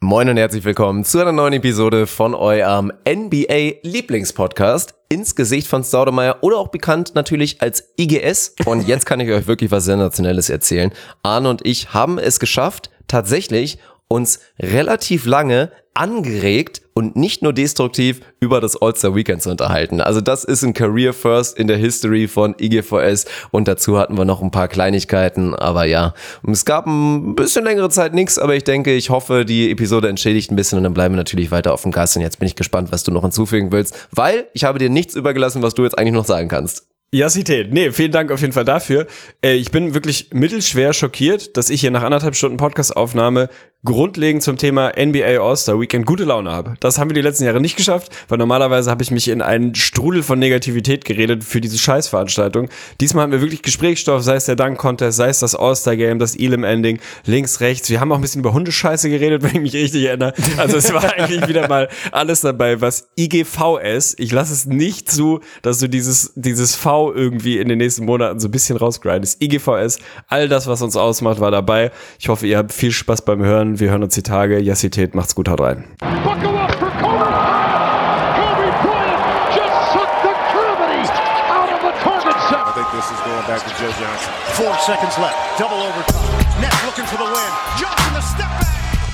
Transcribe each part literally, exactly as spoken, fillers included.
Moin und herzlich willkommen zu einer neuen Episode von eurem N B A-Lieblingspodcast ins Gesicht von Staudemeyer oder auch bekannt natürlich als I G S. Und jetzt kann ich euch wirklich was Sensationelles erzählen. Arne und ich haben es geschafft, tatsächlich uns relativ lange angeregt und nicht nur destruktiv über das All-Star-Weekend zu unterhalten. Also das ist ein Career First in der History von I G V S und dazu hatten wir noch ein paar Kleinigkeiten, aber ja, es gab ein bisschen längere Zeit nichts, aber ich denke, ich hoffe, die Episode entschädigt ein bisschen und dann bleiben wir natürlich weiter auf dem Gas und jetzt bin ich gespannt, was du noch hinzufügen willst, weil ich habe dir nichts übergelassen, was du jetzt eigentlich noch sagen kannst. Jassität. Nee, vielen Dank auf jeden Fall dafür. Äh, ich bin wirklich mittelschwer schockiert, dass ich hier nach anderthalb Stunden Podcast-Aufnahme grundlegend zum Thema N B A All-Star Weekend gute Laune habe. Das haben wir die letzten Jahre nicht geschafft, weil normalerweise habe ich mich in einen Strudel von Negativität geredet für diese Scheißveranstaltung. Diesmal haben wir wirklich Gesprächsstoff, sei es der Dunk-Contest, sei es das All-Star-Game, das Elam-Ending, links, rechts. Wir haben auch ein bisschen über Hundescheiße geredet, wenn ich mich richtig erinnere. Also es war eigentlich wieder mal alles dabei, was I G V S, ich lasse es nicht zu, dass du dieses, dieses V irgendwie in den nächsten Monaten so ein bisschen rausgrindest. I G V S, all das, was uns ausmacht, war dabei. Ich hoffe, ihr habt viel Spaß beim Hören. Wir hören uns die Tage. Jassität, macht's gut, haut rein. Buckle up for Kobe Bryant. Kobe Bryant just took the gravity out of the target set. I think this is going back to Joe Johnson. Four seconds left. Double overtime. Nets looking for the win. Johnson the step back.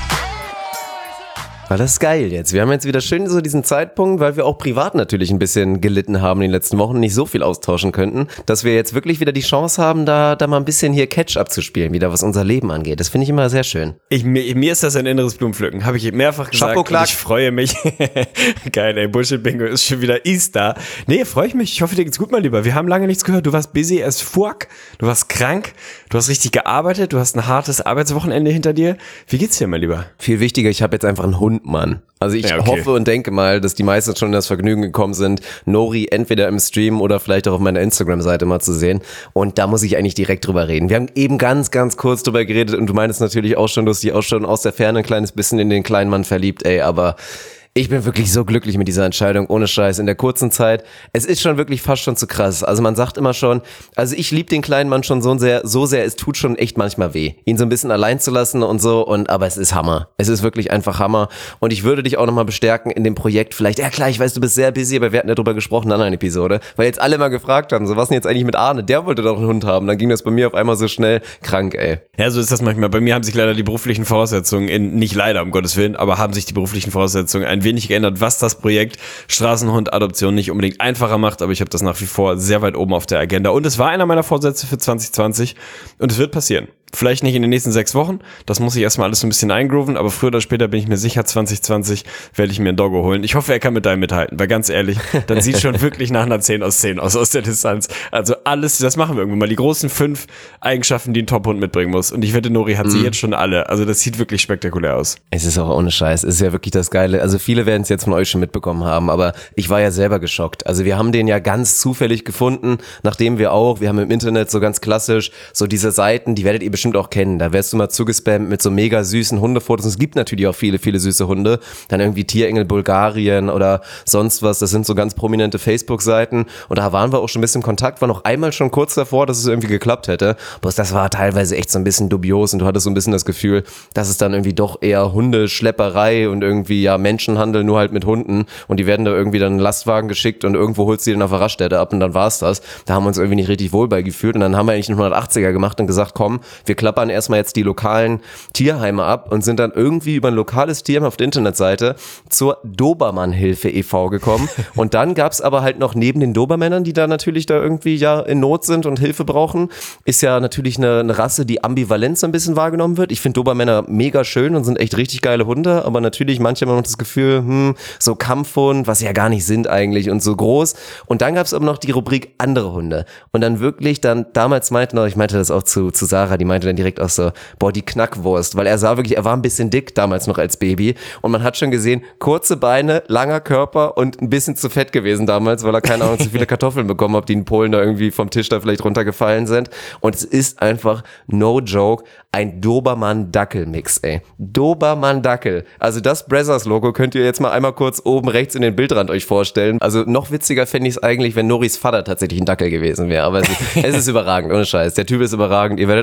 Weil das ist geil jetzt. Wir haben jetzt wieder schön so diesen Zeitpunkt, weil wir auch privat natürlich ein bisschen gelitten haben in den letzten Wochen, nicht so viel austauschen könnten, dass wir jetzt wirklich wieder die Chance haben, da da mal ein bisschen hier Catch-up zu spielen, wieder was unser Leben angeht. Das finde ich immer sehr schön. Ich, mir, mir ist das ein inneres Blumenpflücken, habe ich mehrfach gesagt. Chapeau, und ich freue mich. Geil, ey, Bullshit-Bingo ist schon wieder Easter. Nee, freue ich mich. Ich hoffe, dir geht's gut, mein Lieber. Wir haben lange nichts gehört. Du warst busy as fuck. Du warst krank. Du hast richtig gearbeitet. Du hast ein hartes Arbeitswochenende hinter dir. Wie geht's dir, mein Lieber? Viel wichtiger, ich habe jetzt einfach einen Hund, Mann. Also ich ja, okay. hoffe und denke mal, dass die meisten schon in das Vergnügen gekommen sind, Nori entweder im Stream oder vielleicht auch auf meiner Instagram-Seite mal zu sehen. Und da muss ich eigentlich direkt drüber reden. Wir haben eben ganz, ganz kurz drüber geredet und du meinst natürlich auch schon, du hast dich auch schon aus der Ferne ein kleines bisschen in den kleinen Mann verliebt, ey, aber ich bin wirklich so glücklich mit dieser Entscheidung, ohne Scheiß, in der kurzen Zeit. Es ist schon wirklich fast schon zu krass. Also man sagt immer schon, also ich liebe den kleinen Mann schon so sehr, so sehr, es tut schon echt manchmal weh, ihn so ein bisschen allein zu lassen und so, und aber es ist Hammer. Es ist wirklich einfach Hammer. Und ich würde dich auch nochmal bestärken in dem Projekt. Vielleicht, ja klar, ich weiß, du bist sehr busy, aber wir hatten ja drüber gesprochen in einer anderen Episode, weil jetzt alle mal gefragt haben, so was denn jetzt eigentlich mit Arne? Der wollte doch einen Hund haben. Dann ging das bei mir auf einmal so schnell krank, ey. Ja, so ist das manchmal. Bei mir haben sich leider die beruflichen Voraussetzungen, in, nicht leider, um Gottes Willen, aber haben sich die beruflichen Voraussetzungen ein wenig geändert, was das Projekt Straßenhund-Adoption nicht unbedingt einfacher macht, aber ich habe das nach wie vor sehr weit oben auf der Agenda und es war einer meiner Vorsätze für zwanzig zwanzig und es wird passieren. Vielleicht nicht in den nächsten sechs Wochen, das muss ich erstmal alles so ein bisschen eingrooven, aber früher oder später bin ich mir sicher, zwanzig zwanzig werde ich mir einen Doggo holen. Ich hoffe, er kann mit deinem mithalten, weil ganz ehrlich, dann sieht schon wirklich nach einer zehn aus zehn aus, aus der Distanz. Also alles, das machen wir irgendwann mal. Die großen fünf Eigenschaften, die ein Top-Hund mitbringen muss. Und ich wette, Nori hat sie mm. jetzt schon alle. Also das sieht wirklich spektakulär aus. Es ist auch ohne Scheiß, es ist ja wirklich das Geile. Also viele werden es jetzt von euch schon mitbekommen haben, aber ich war ja selber geschockt. Also wir haben den ja ganz zufällig gefunden, nachdem wir auch, wir haben im Internet so ganz klassisch so diese Seiten, die werdet ihr bestimmt auch kennen, da wärst du mal zugespammt mit so mega süßen Hundefotos. Und es gibt natürlich auch viele, viele süße Hunde. Dann irgendwie Tierengel Bulgarien oder sonst was. Das sind so ganz prominente Facebook-Seiten. Und da waren wir auch schon ein bisschen in Kontakt. War noch einmal schon kurz davor, dass es irgendwie geklappt hätte. Bloß das war teilweise echt so ein bisschen dubios. Und du hattest so ein bisschen das Gefühl, dass es dann irgendwie doch eher Hundeschlepperei und irgendwie ja Menschenhandel nur halt mit Hunden. Und die werden da irgendwie dann einen Lastwagen geschickt und irgendwo holst du den auf der Raststätte ab und dann war's das. Da haben wir uns irgendwie nicht richtig wohl bei gefühlt. Und dann haben wir eigentlich einen hundertachtziger gemacht und gesagt, komm, wir klappern erstmal jetzt die lokalen Tierheime ab und sind dann irgendwie über ein lokales Tierheim auf der Internetseite zur Dobermann-Hilfe e V gekommen. Und dann gab's aber halt noch neben den Dobermännern, die da natürlich da irgendwie ja in Not sind und Hilfe brauchen, ist ja natürlich eine, eine Rasse, die ambivalent so ein bisschen wahrgenommen wird. Ich finde Dobermänner mega schön und sind echt richtig geile Hunde, aber natürlich manche haben noch das Gefühl, hm, so Kampfhund, was sie ja gar nicht sind eigentlich und so groß. Und dann gab's aber noch die Rubrik andere Hunde. Und dann wirklich dann, damals meinte noch, ich meinte das auch zu, zu Sarah, die meinte dann direkt auch so, boah, die Knackwurst, weil er sah wirklich, er war ein bisschen dick damals noch als Baby und man hat schon gesehen, kurze Beine, langer Körper und ein bisschen zu fett gewesen damals, weil er keine Ahnung, zu viele Kartoffeln bekommen hat, die in Polen da irgendwie vom Tisch da vielleicht runtergefallen sind. Und es ist einfach, no joke, ein Dobermann-Dackel-Mix, ey. Dobermann-Dackel. Also das Brazzers-Logo könnt ihr jetzt mal einmal kurz oben rechts in den Bildrand euch vorstellen. Also noch witziger fände ich es eigentlich, wenn Noris Vater tatsächlich ein Dackel gewesen wäre. Aber es ist, es ist überragend, ohne Scheiß. Der Typ ist überragend. Ihr werdet noch ein bisschen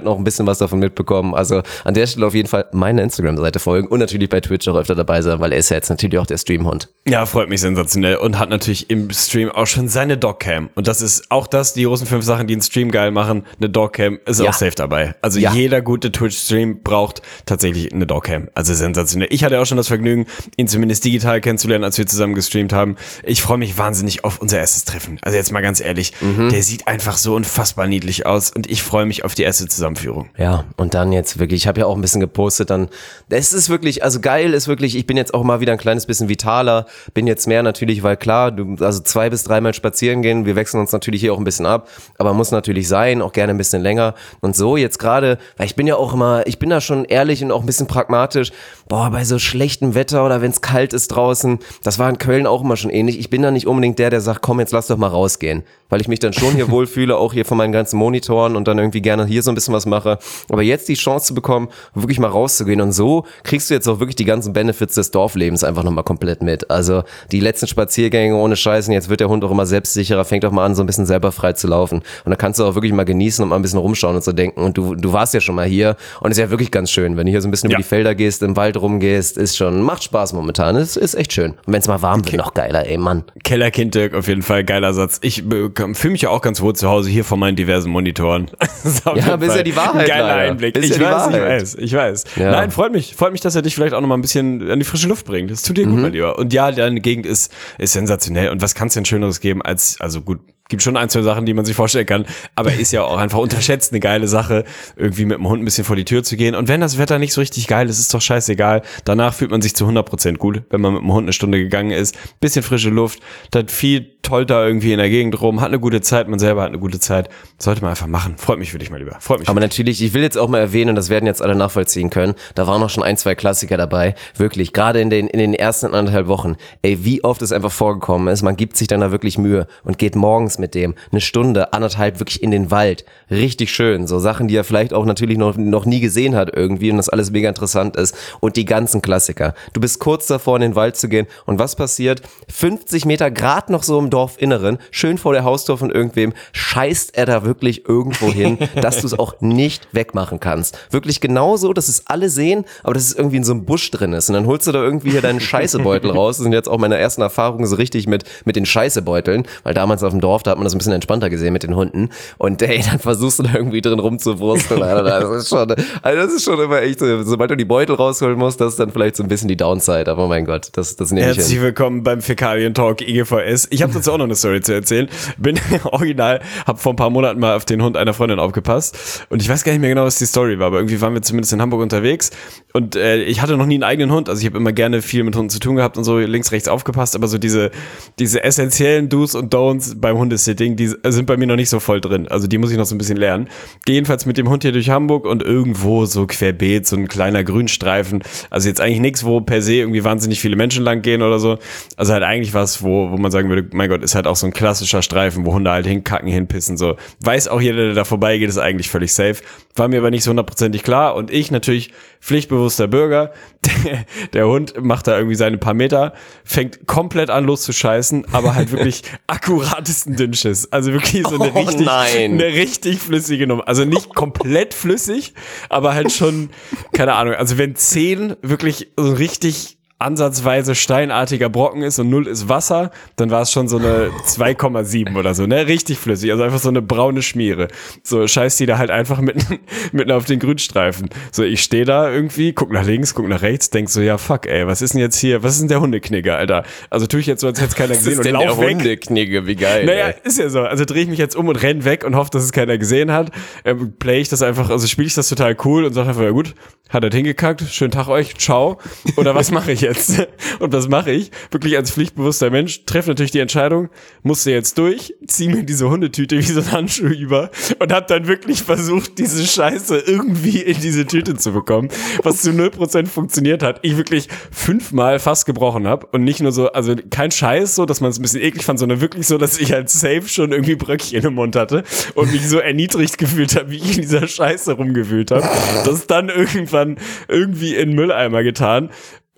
was davon mitbekommen. Also an der Stelle auf jeden Fall meine Instagram-Seite folgen und natürlich bei Twitch auch öfter dabei sein, weil er ist ja jetzt natürlich auch der Streamhund. Ja, freut mich sensationell und hat natürlich im Stream auch schon seine Dogcam. Und das ist auch das, die großen fünf Sachen, die einen Stream geil machen. Eine Dogcam ist ja. auch safe dabei. Also ja. jeder gute Twitch-Stream braucht tatsächlich eine Dogcam. Also sensationell. Ich hatte auch schon das Vergnügen, ihn zumindest digital kennenzulernen, als wir zusammen gestreamt haben. Ich freue mich wahnsinnig auf unser erstes Treffen. Also jetzt mal ganz ehrlich, mhm. der sieht einfach so unfassbar niedlich aus und ich freue mich auf die erste Zusammenführung. Ja, und dann jetzt wirklich, ich habe ja auch ein bisschen gepostet, dann, es ist wirklich, also geil ist wirklich, ich bin jetzt auch mal wieder ein kleines bisschen vitaler, bin jetzt mehr natürlich, weil klar, du, also zwei bis dreimal spazieren gehen, wir wechseln uns natürlich hier auch ein bisschen ab, aber muss natürlich sein, auch gerne ein bisschen länger und so jetzt gerade, weil ich bin ja auch immer, ich bin da schon ehrlich und auch ein bisschen pragmatisch, boah, bei so schlechtem Wetter oder wenn es kalt ist draußen, das war in Köln auch immer schon ähnlich, ich bin da nicht unbedingt der, der sagt, komm, jetzt lass doch mal rausgehen, weil ich mich dann schon hier wohlfühle, auch hier von meinen ganzen Monitoren und dann irgendwie gerne hier so ein bisschen was mache, aber jetzt die Chance zu bekommen, wirklich mal rauszugehen und so kriegst du jetzt auch wirklich die ganzen Benefits des Dorflebens einfach nochmal komplett mit, also die letzten Spaziergänge ohne Scheißen, jetzt wird der Hund auch immer selbstsicherer, fängt auch mal an, so ein bisschen selber frei zu laufen und da kannst du auch wirklich mal genießen und mal ein bisschen rumschauen und so denken und du, du warst ja schon mal hier und ist ja wirklich ganz schön, wenn du hier so ein bisschen ja. über die Felder gehst, im Wald rumgehst, ist schon, macht Spaß momentan, ist, ist echt schön und wenn es mal warm wird, noch geiler, ey Mann. Kellerkind Dirk, auf jeden Fall, geiler Satz. Ich äh, fühle mich ja auch ganz wohl zu Hause hier vor meinen diversen Monitoren. Ja, aber ist ja die Wahrheit. Geiler leider. Einblick. Ist Ich, ja weiß, die ich Wahrheit. weiß, ich weiß. Ja. Nein, freut mich. Freut mich, dass er dich vielleicht auch noch mal ein bisschen an die frische Luft bringt. Das tut dir gut, Mhm. mein Lieber. Und ja, deine Gegend ist, ist sensationell. Und was kann es denn Schöneres geben als, also gut, gibt schon ein, zwei Sachen, die man sich vorstellen kann, aber ist ja auch einfach unterschätzt eine geile Sache, irgendwie mit dem Hund ein bisschen vor die Tür zu gehen. Und wenn das Wetter nicht so richtig geil ist, ist doch scheißegal. Danach fühlt man sich zu hundert Prozent gut, wenn man mit dem Hund eine Stunde gegangen ist. Bisschen frische Luft, dann viel toll da irgendwie in der Gegend rum, hat eine gute Zeit, man selber hat eine gute Zeit. Sollte man einfach machen. Freut mich für dich mal lieber. Freut mich. Aber natürlich, ich will jetzt auch mal erwähnen, und das werden jetzt alle nachvollziehen können, da waren noch schon ein, zwei Klassiker dabei. Wirklich, gerade in den, in den ersten anderthalb Wochen. Ey, wie oft es einfach vorgekommen ist, man gibt sich dann da wirklich Mühe und geht morgens mit dem eine Stunde, anderthalb wirklich in den Wald. Richtig schön. So Sachen, die er vielleicht auch natürlich noch, noch nie gesehen hat irgendwie und das alles mega interessant ist. Und die ganzen Klassiker. Du bist kurz davor, in den Wald zu gehen und was passiert? fünfzig Meter Grad noch so im Dorfinneren, schön vor der Haustür von irgendwem, scheißt er da wirklich irgendwo hin, dass du es auch nicht wegmachen kannst. Wirklich genauso, dass es alle sehen, aber dass es irgendwie in so einem Busch drin ist. Und dann holst du da irgendwie hier deinen Scheißebeutel raus. Das sind jetzt auch meine ersten Erfahrungen so richtig mit, mit den Scheißebeuteln, weil damals auf dem Dorf, da hat man das ein bisschen entspannter gesehen mit den Hunden. Und ey, dann versuchst du da irgendwie drin rumzuwursteln. Das ist schon, also das ist schon immer echt so, sobald du die Beutel rausholen musst, das ist dann vielleicht so ein bisschen die Downside. Aber mein Gott, das, das nehme ich hin. Herzlich willkommen beim Fäkalien-Talk I G V S. Ich habe dazu auch noch eine Story zu erzählen. Bin original, habe vor ein paar Monaten mal auf den Hund einer Freundin aufgepasst und ich weiß gar nicht mehr genau, was die Story war, aber irgendwie waren wir zumindest in Hamburg unterwegs und äh, ich hatte noch nie einen eigenen Hund, also ich habe immer gerne viel mit Hunden zu tun gehabt und so links, rechts aufgepasst, aber so diese diese essentiellen Do's und Don'ts beim Hundesitting, die sind bei mir noch nicht so voll drin, also die muss ich noch so ein bisschen lernen. Gehe jedenfalls mit dem Hund hier durch Hamburg und irgendwo so querbeet, so ein kleiner Grünstreifen, also jetzt eigentlich nichts, wo per se irgendwie wahnsinnig viele Menschen lang gehen oder so, also halt eigentlich was, wo wo man sagen würde, mein Gott, ist halt auch so ein klassischer Streifen, wo Hunde halt hinkacken, hinpissen, so. Weiß auch jeder, der da vorbeigeht, ist eigentlich völlig safe. War mir aber nicht so hundertprozentig klar und ich natürlich pflichtbewusster Bürger, der, der Hund macht da irgendwie seine paar Meter, fängt komplett an loszuscheißen, aber halt wirklich akkuratesten Dünnschiss. Also wirklich so eine oh richtig, nein. eine richtig flüssige Nummer. Also nicht komplett flüssig, aber halt schon, keine Ahnung, also wenn zehn wirklich so richtig ansatzweise steinartiger Brocken ist und null ist Wasser, dann war es schon so eine zwei Komma sieben oder so, ne? Richtig flüssig, also einfach so eine braune Schmiere. So scheißt die da halt einfach mitten, mitten auf den Grünstreifen. So, ich stehe da irgendwie, guck nach links, guck nach rechts, denk so, ja fuck ey, was ist denn jetzt hier, was ist denn der Hundeknigger, Alter? Also tue ich jetzt so, als hätte es keiner gesehen und lauf der weg. Hundeknigge, wie geil. Naja, ey. ist ja so. Also drehe ich mich jetzt um und renn weg und hoffe, dass es keiner gesehen hat. Ähm, play ich das einfach, also spiele ich das total cool und sage einfach, ja gut, hat er hingekackt, schönen Tag euch, ciao. Oder was mache ich jetzt? Und was mache ich? Wirklich als pflichtbewusster Mensch, treffe natürlich die Entscheidung, musste jetzt durch, zieh mir diese Hundetüte wie so ein Handschuh über und hab dann wirklich versucht, diese Scheiße irgendwie in diese Tüte zu bekommen, was zu null Prozent funktioniert hat. Ich wirklich fünfmal fast gebrochen habe und nicht nur so, also kein Scheiß so, dass man es ein bisschen eklig fand, sondern wirklich so, dass ich als safe schon irgendwie Bröckchen im Mund hatte und mich so erniedrigt gefühlt habe, wie ich in dieser Scheiße rumgewühlt habe. Das dann irgendwann irgendwie in den Mülleimer getan.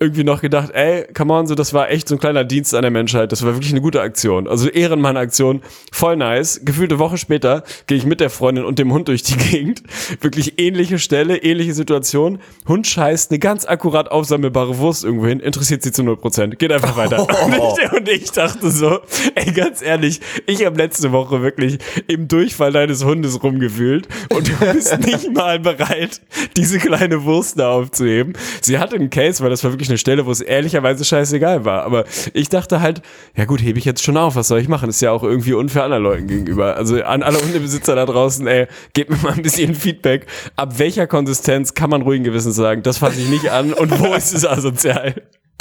irgendwie noch gedacht, ey, come on, so, das war echt so ein kleiner Dienst an der Menschheit. Das war wirklich eine gute Aktion. Also Ehrenmann-Aktion, voll nice. Gefühlte Woche später gehe ich mit der Freundin und dem Hund durch die Gegend. Wirklich ähnliche Stelle, ähnliche Situation. Hund scheißt eine ganz akkurat aufsammelbare Wurst irgendwo hin, interessiert sie zu null Prozent. Geht einfach weiter. Oh. Und, ich, und ich dachte so, ey, ganz ehrlich, ich habe letzte Woche wirklich im Durchfall deines Hundes rumgewühlt und du bist nicht mal bereit, diese kleine Wurst da aufzuheben. Sie hatte einen Case, weil das war wirklich eine Stelle, wo es ehrlicherweise scheißegal war. Aber ich dachte halt, ja gut, hebe ich jetzt schon auf, was soll ich machen? Ist ja auch irgendwie unfair anderen Leuten gegenüber. Also an alle Hundebesitzer da draußen, ey, gebt mir mal ein bisschen Feedback. Ab welcher Konsistenz kann man ruhigen Gewissens sagen, das fasse ich nicht an und wo ist es asozial?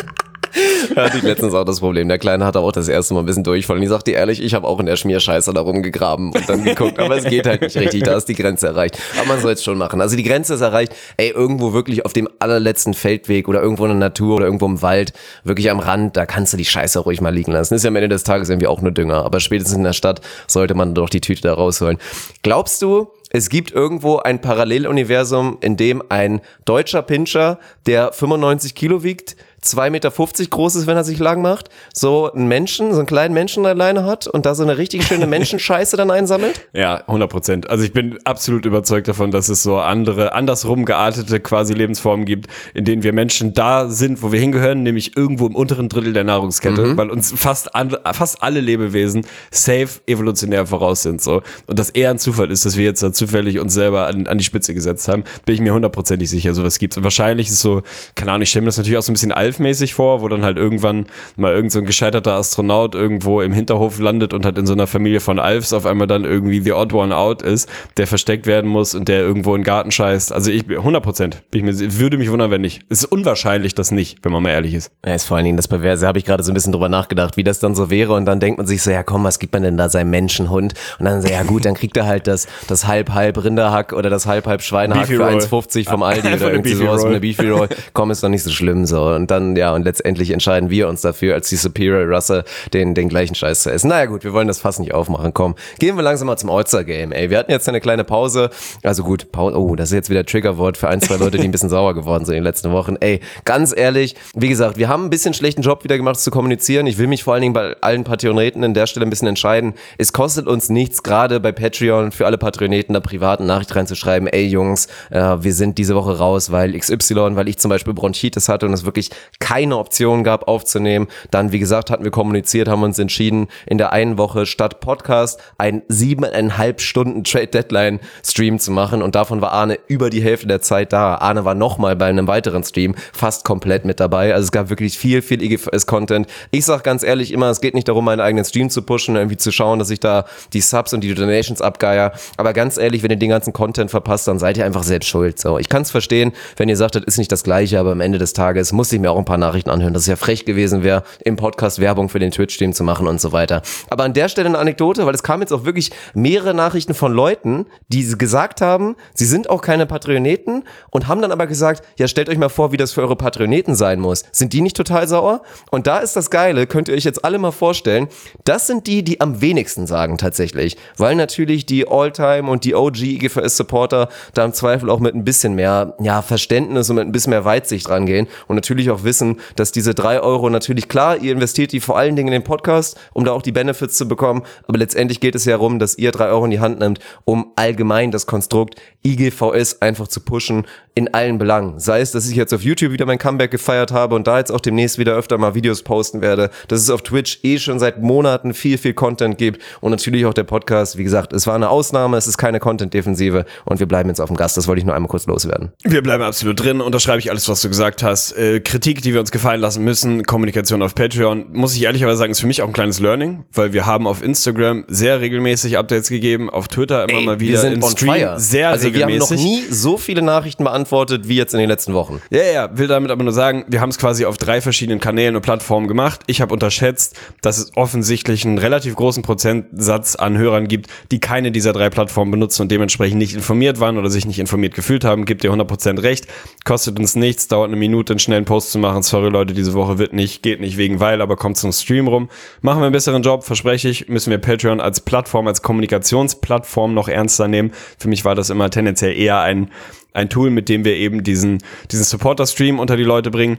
Da hatte ich letztens auch das Problem. Der Kleine hatte auch das erste Mal ein bisschen Durchfall. Und ich sag dir ehrlich, ich habe auch in der Schmierscheiße da rumgegraben und dann geguckt, aber es geht halt nicht richtig. Da ist die Grenze erreicht. Aber man soll es schon machen. Also die Grenze ist erreicht, ey, irgendwo wirklich auf dem allerletzten Feldweg oder irgendwo in der Natur oder irgendwo im Wald, wirklich am Rand, da kannst du die Scheiße ruhig mal liegen lassen. Ist ja am Ende des Tages irgendwie auch nur Dünger. Aber spätestens in der Stadt sollte man doch die Tüte da rausholen. Glaubst du, es gibt irgendwo ein Paralleluniversum, in dem ein deutscher Pinscher, der fünfundneunzig Kilo wiegt, zwei Meter fünfzig groß ist, wenn er sich lang macht, so einen Menschen, so einen kleinen Menschen alleine hat und da so eine richtig schöne Menschenscheiße dann einsammelt? Ja, hundert Prozent. Also ich bin absolut überzeugt davon, dass es so andere, andersrum geartete quasi Lebensformen gibt, in denen wir Menschen da sind, wo wir hingehören, nämlich irgendwo im unteren Drittel der Nahrungskette, mhm. weil uns fast, an, fast alle Lebewesen safe evolutionär voraus sind. So. Und das eher ein Zufall ist, dass wir jetzt da zufällig uns selber an, an die Spitze gesetzt haben, bin ich mir hundertprozentig sicher, sowas gibt's. Und wahrscheinlich ist so, keine Ahnung, ich stelle mir das natürlich auch so ein bisschen Alf-mäßig vor, wo dann halt irgendwann mal irgend so ein gescheiterter Astronaut irgendwo im Hinterhof landet und halt in so einer Familie von Alfs auf einmal dann irgendwie the odd one out ist, der versteckt werden muss und der irgendwo in den Garten scheißt. Also ich, hundert Prozent, bin ich mir, würde mich wundern, wenn nicht. Es ist unwahrscheinlich, dass nicht, wenn man mal ehrlich ist. Ja, ist vor allen Dingen das Perverse, habe ich gerade so ein bisschen drüber nachgedacht, wie das dann so wäre und dann denkt man sich so, ja komm, was gibt man denn da seinem Menschenhund? Und dann so, ja gut, dann kriegt er halt das, das halb-halb Rinderhack oder das halb-halb Schweinehack für eins fünfzig vom Aldi oder irgendwie sowas, eine Beefy Roll. Komm, ist doch nicht so schlimm so. Und dann, ja, und letztendlich entscheiden wir uns dafür, als die Superior Rasse den, den gleichen Scheiß zu essen. Naja gut, wir wollen das Fass nicht aufmachen, komm. Gehen wir langsam mal zum All-Star-Game, ey. Wir hatten jetzt eine kleine Pause. Also gut, Pause, oh, das ist jetzt wieder Triggerwort für ein, zwei Leute, die ein bisschen sauer geworden sind in den letzten Wochen. Ey, ganz ehrlich, wie gesagt, wir haben ein bisschen schlechten Job wieder gemacht, zu kommunizieren. Ich will mich vor allen Dingen bei allen Patreoneten an der Stelle ein bisschen entscheiden. Es kostet uns nichts, gerade bei Patreon für alle Patreoneten da privaten Nachricht reinzuschreiben, ey Jungs, äh, wir sind diese Woche raus, weil X Y, weil ich zum Beispiel Bronchitis hatte und es wirklich keine Option gab aufzunehmen. Dann, wie gesagt, hatten wir kommuniziert, haben uns entschieden, in der einen Woche statt Podcast einen siebeneinhalb Stunden Trade-Deadline-Stream zu machen und davon war Arne über die Hälfte der Zeit da. Arne war nochmal bei einem weiteren Stream fast komplett mit dabei. Also es gab wirklich viel, viel I G V S-Content. Ich sag ganz ehrlich immer, es geht nicht darum, meinen eigenen Stream zu pushen, irgendwie zu schauen, dass ich da die Subs und die Donations abgeier. Aber ganz ehrlich, wenn ihr den ganzen Content verpasst, dann seid ihr einfach selbst schuld. So, ich kann es verstehen, wenn ihr sagt, das ist nicht das Gleiche, aber am Ende des Tages musste ich mir auch ein paar Nachrichten anhören, dass es ja frech gewesen wäre, im Podcast Werbung für den Twitch-Stream zu machen und so weiter. Aber an der Stelle eine Anekdote, weil es kamen jetzt auch wirklich mehrere Nachrichten von Leuten, die gesagt haben, sie sind auch keine Patreoneten und haben dann aber gesagt, ja, stellt euch mal vor, wie das für eure Patreoneten sein muss. Sind die nicht total sauer? Und da ist das Geile, könnt ihr euch jetzt alle mal vorstellen, das sind die, die am wenigsten sagen tatsächlich, weil natürlich die All-Time und die O G I G V S-Supporter da im Zweifel auch mit ein bisschen mehr ja, Verständnis und mit ein bisschen mehr Weitsicht rangehen und natürlich auch wissen, dass diese drei Euro natürlich, klar, ihr investiert die vor allen Dingen in den Podcast, um da auch die Benefits zu bekommen, aber letztendlich geht es ja darum, dass ihr drei Euro in die Hand nehmt, um allgemein das Konstrukt I G V S einfach zu pushen in allen Belangen. Sei es, dass ich jetzt auf YouTube wieder mein Comeback gefeiert habe und da jetzt auch demnächst wieder öfter mal Videos posten werde, dass es auf Twitch eh schon seit Monaten viel, viel Content gibt und natürlich auch der Podcast. Wie gesagt, es war eine Ausnahme, es ist keine Content-Defensive und wir bleiben jetzt auf dem Gast. Das wollte ich nur einmal kurz loswerden. Wir bleiben absolut drin, unterschreibe ich alles, was du gesagt hast. Äh, Kritik, die wir uns gefallen lassen müssen, Kommunikation auf Patreon, muss ich ehrlicherweise sagen, ist für mich auch ein kleines Learning, weil wir haben auf Instagram sehr regelmäßig Updates gegeben, auf Twitter immer Ey, mal wieder, wir sind im on Stream fire. sehr also regelmäßig. Wir haben noch nie so viele Nachrichten beantwortet wie jetzt in den letzten Wochen. Ja, ja, will damit aber nur sagen, wir haben es quasi auf drei verschiedenen Kanälen und Plattformen gemacht. Ich habe unterschätzt, dass es offensichtlich einen relativ großen Prozentsatz an Hörern gibt, die keine dieser drei Plattformen benutzen und dementsprechend nicht informiert waren oder sich nicht informiert gefühlt haben. Gibt ihr hundert Prozent recht. Kostet uns nichts, dauert eine Minute, einen schnellen Post zu machen. Sorry Leute, diese Woche wird nicht, geht nicht wegen weil, aber kommt zum Stream rum. Machen wir einen besseren Job, verspreche ich. Müssen wir Patreon als Plattform, als Kommunikationsplattform noch ernster nehmen. Für mich war das immer tendenziell eher ein ein Tool, mit dem wir eben diesen diesen Supporter-Stream unter die Leute bringen.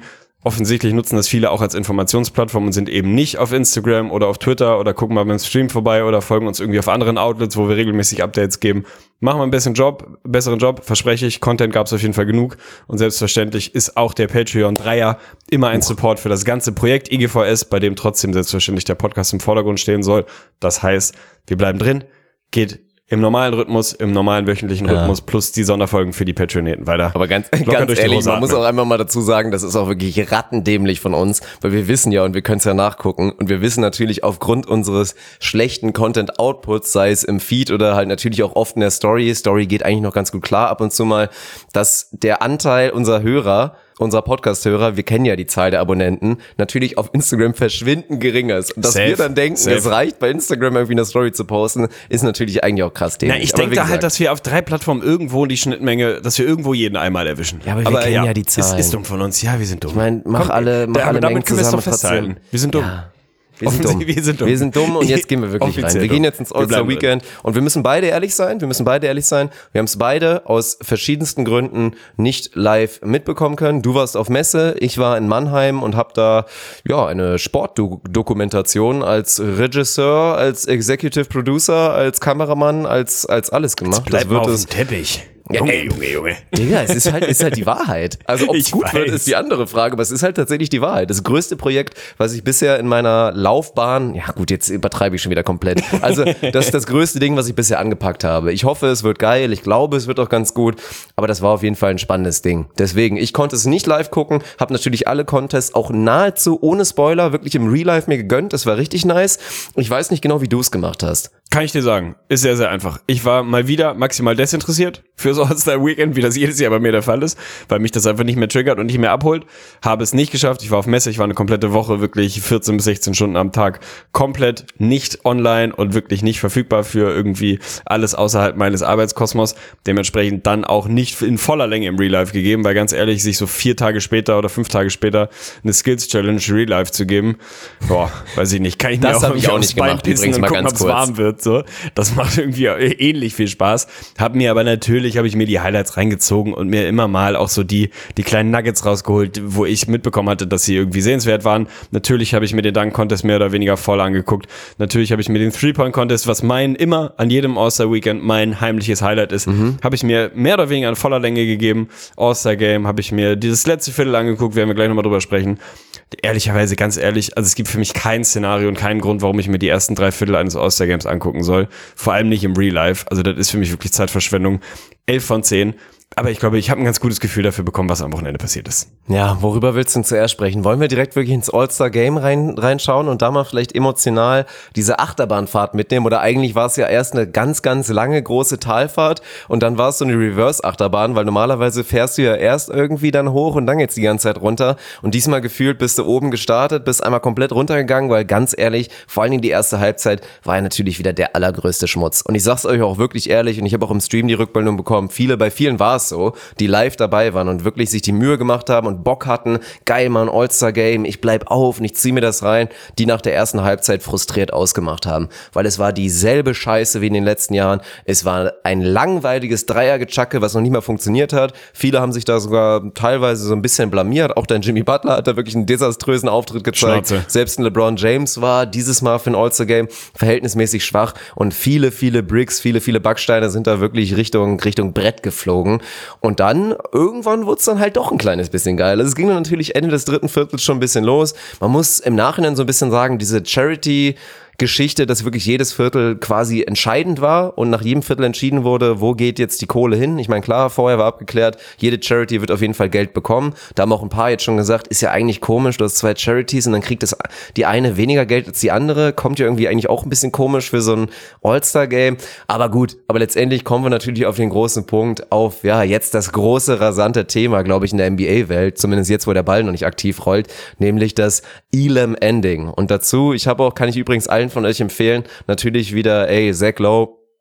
Offensichtlich nutzen das viele auch als Informationsplattform und sind eben nicht auf Instagram oder auf Twitter oder gucken mal beim Stream vorbei oder folgen uns irgendwie auf anderen Outlets, wo wir regelmäßig Updates geben. Machen wir einen besseren Job, besseren Job, verspreche ich. Content gab es auf jeden Fall genug. Und selbstverständlich ist auch der Patreon-Dreier immer ein Support für das ganze Projekt I G V S, bei dem trotzdem selbstverständlich der Podcast im Vordergrund stehen soll. Das heißt, wir bleiben drin, geht im normalen Rhythmus, im normalen wöchentlichen ja. Rhythmus plus die Sonderfolgen für die Patreoneten weiter. Aber ganz, ganz ehrlich, man muss auch einmal mal dazu sagen, das ist auch wirklich rattendämlich von uns, weil wir wissen ja und wir können es ja nachgucken und wir wissen natürlich aufgrund unseres schlechten Content-Outputs, sei es im Feed oder halt natürlich auch oft in der Story, Story geht eigentlich noch ganz gut klar ab und zu mal, dass der Anteil unserer Hörer unserer Podcast-Hörer, wir kennen ja die Zahl der Abonnenten, natürlich auf Instagram verschwindend geringer ist. Und dass safe, wir dann denken, safe. Es reicht bei Instagram irgendwie eine Story zu posten, ist natürlich eigentlich auch krass dämlich. Na, ich denke da halt, dass wir auf drei Plattformen irgendwo die Schnittmenge, dass wir irgendwo jeden einmal erwischen. Ja, aber wir aber kennen ja, ja die Zahlen. Ist, ist dumm von uns. Ja, wir sind dumm. Ich meine, mach Komm, alle, mach da, alle damit Mengen können wir es zusammen doch festhalten. Wir sind dumm. Ja. Wir sind, dumm. wir sind dumm. Wir sind dumm und jetzt gehen wir wirklich rein. Wir gehen jetzt ins All-Star Weekend und wir müssen beide ehrlich sein. Wir müssen beide ehrlich sein. Wir haben es beide aus verschiedensten Gründen nicht live mitbekommen können. Du warst auf Messe, ich war in Mannheim und habe da ja eine Sportdokumentation als Regisseur, als Executive Producer, als Kameramann, als als alles gemacht. Jetzt bleib das wird mal auf dem Teppich. Ja, Junge, ey, Junge, Junge. Digga, es ist halt, ist halt die Wahrheit. Also ob es gut weiß. wird, ist die andere Frage, aber es ist halt tatsächlich die Wahrheit. Das größte Projekt, was ich bisher in meiner Laufbahn, ja gut, jetzt übertreibe ich schon wieder komplett. Also das ist das größte Ding, was ich bisher angepackt habe. Ich hoffe, es wird geil, ich glaube, es wird auch ganz gut, aber das war auf jeden Fall ein spannendes Ding. Deswegen, ich konnte es nicht live gucken, habe natürlich alle Contests auch nahezu ohne Spoiler wirklich im Real Life mir gegönnt. Das war richtig nice. Ich weiß nicht genau, wie du es gemacht hast. Kann ich dir sagen. Ist sehr, sehr einfach. Ich war mal wieder maximal desinteressiert fürs All-Star Weekend, wie das jedes Jahr bei mir der Fall ist, weil mich das einfach nicht mehr triggert und nicht mehr abholt. Habe es nicht geschafft. Ich war auf Messe. Ich war eine komplette Woche wirklich vierzehn bis sechzehn Stunden am Tag komplett nicht online und wirklich nicht verfügbar für irgendwie alles außerhalb meines Arbeitskosmos. Dementsprechend dann auch nicht in voller Länge im Real Life gegeben, weil ganz ehrlich, sich so vier Tage später oder fünf Tage später eine Skills Challenge Real Life zu geben, boah, weiß ich nicht. Kann ich mir das auch, ich auch nicht gemacht, übrigens mal gucken, ganz kurz. Warm wird. So, das macht irgendwie ähnlich viel Spaß. Hab mir aber natürlich, habe ich mir die Highlights reingezogen und mir immer mal auch so die die kleinen Nuggets rausgeholt, wo ich mitbekommen hatte, dass sie irgendwie sehenswert waren. Natürlich habe ich mir den Dunk-Contest mehr oder weniger voll angeguckt. Natürlich habe ich mir den Three-Point-Contest, was mein immer an jedem All-Star-Weekend mein heimliches Highlight ist, mhm. habe ich mir mehr oder weniger in voller Länge gegeben. All-Star-Game habe ich mir dieses letzte Viertel angeguckt, werden wir gleich nochmal drüber sprechen. Ehrlicherweise, ganz ehrlich, also es gibt für mich kein Szenario und keinen Grund, warum ich mir die ersten drei Viertel eines All-Star-Games angucken soll. Vor allem nicht im Real Life. Also das ist für mich wirklich Zeitverschwendung. elf von zehn. Aber ich glaube, ich habe ein ganz gutes Gefühl dafür bekommen, was am Wochenende passiert ist. Ja, worüber willst du denn zuerst sprechen? Wollen wir direkt wirklich ins All-Star-Game rein, reinschauen und da mal vielleicht emotional diese Achterbahnfahrt mitnehmen? Oder eigentlich war es ja erst eine ganz, ganz lange, große Talfahrt und dann war es so eine Reverse-Achterbahn, weil normalerweise fährst du ja erst irgendwie dann hoch und dann geht's die ganze Zeit runter. Und diesmal gefühlt bist du oben gestartet, bist einmal komplett runtergegangen, weil ganz ehrlich, vor allen Dingen die erste Halbzeit war ja natürlich wieder der allergrößte Schmutz. Und ich sag's euch auch wirklich ehrlich und ich habe auch im Stream die Rückmeldung bekommen, viele, bei vielen war es so, die live dabei waren und wirklich sich die Mühe gemacht haben und Bock hatten, geil, mal ein All-Star-Game, ich bleib auf und ich zieh mir das rein, die nach der ersten Halbzeit frustriert ausgemacht haben, weil es war dieselbe Scheiße wie in den letzten Jahren, es war ein langweiliges Dreiergechacke, was noch nicht mal funktioniert hat, viele haben sich da sogar teilweise so ein bisschen blamiert, auch dein Jimmy Butler hat da wirklich einen desaströsen Auftritt gezeigt, Schnauze. Selbst ein LeBron James war dieses Mal für ein All-Star-Game verhältnismäßig schwach und viele, viele Bricks, viele, viele Backsteine sind da wirklich Richtung, Richtung Brett geflogen. Und dann, irgendwann wurde es dann halt doch ein kleines bisschen geil. Also es ging dann natürlich Ende des dritten Viertels schon ein bisschen los. Man muss im Nachhinein so ein bisschen sagen, diese Charity- Geschichte, dass wirklich jedes Viertel quasi entscheidend war und nach jedem Viertel entschieden wurde, wo geht jetzt die Kohle hin. Ich meine, klar, vorher war abgeklärt, jede Charity wird auf jeden Fall Geld bekommen. Da haben auch ein paar jetzt schon gesagt, ist ja eigentlich komisch, du hast zwei Charities und dann kriegt das die eine weniger Geld als die andere. Kommt ja irgendwie eigentlich auch ein bisschen komisch für so ein All-Star-Game. Aber gut, aber letztendlich kommen wir natürlich auf den großen Punkt, auf ja jetzt das große, rasante Thema, glaube ich, in der N B A-Welt, zumindest jetzt, wo der Ball noch nicht aktiv rollt, nämlich das Elam-Ending. Und dazu, ich habe auch, kann ich übrigens allen von euch empfehlen, natürlich wieder, ey, Zach Lowe,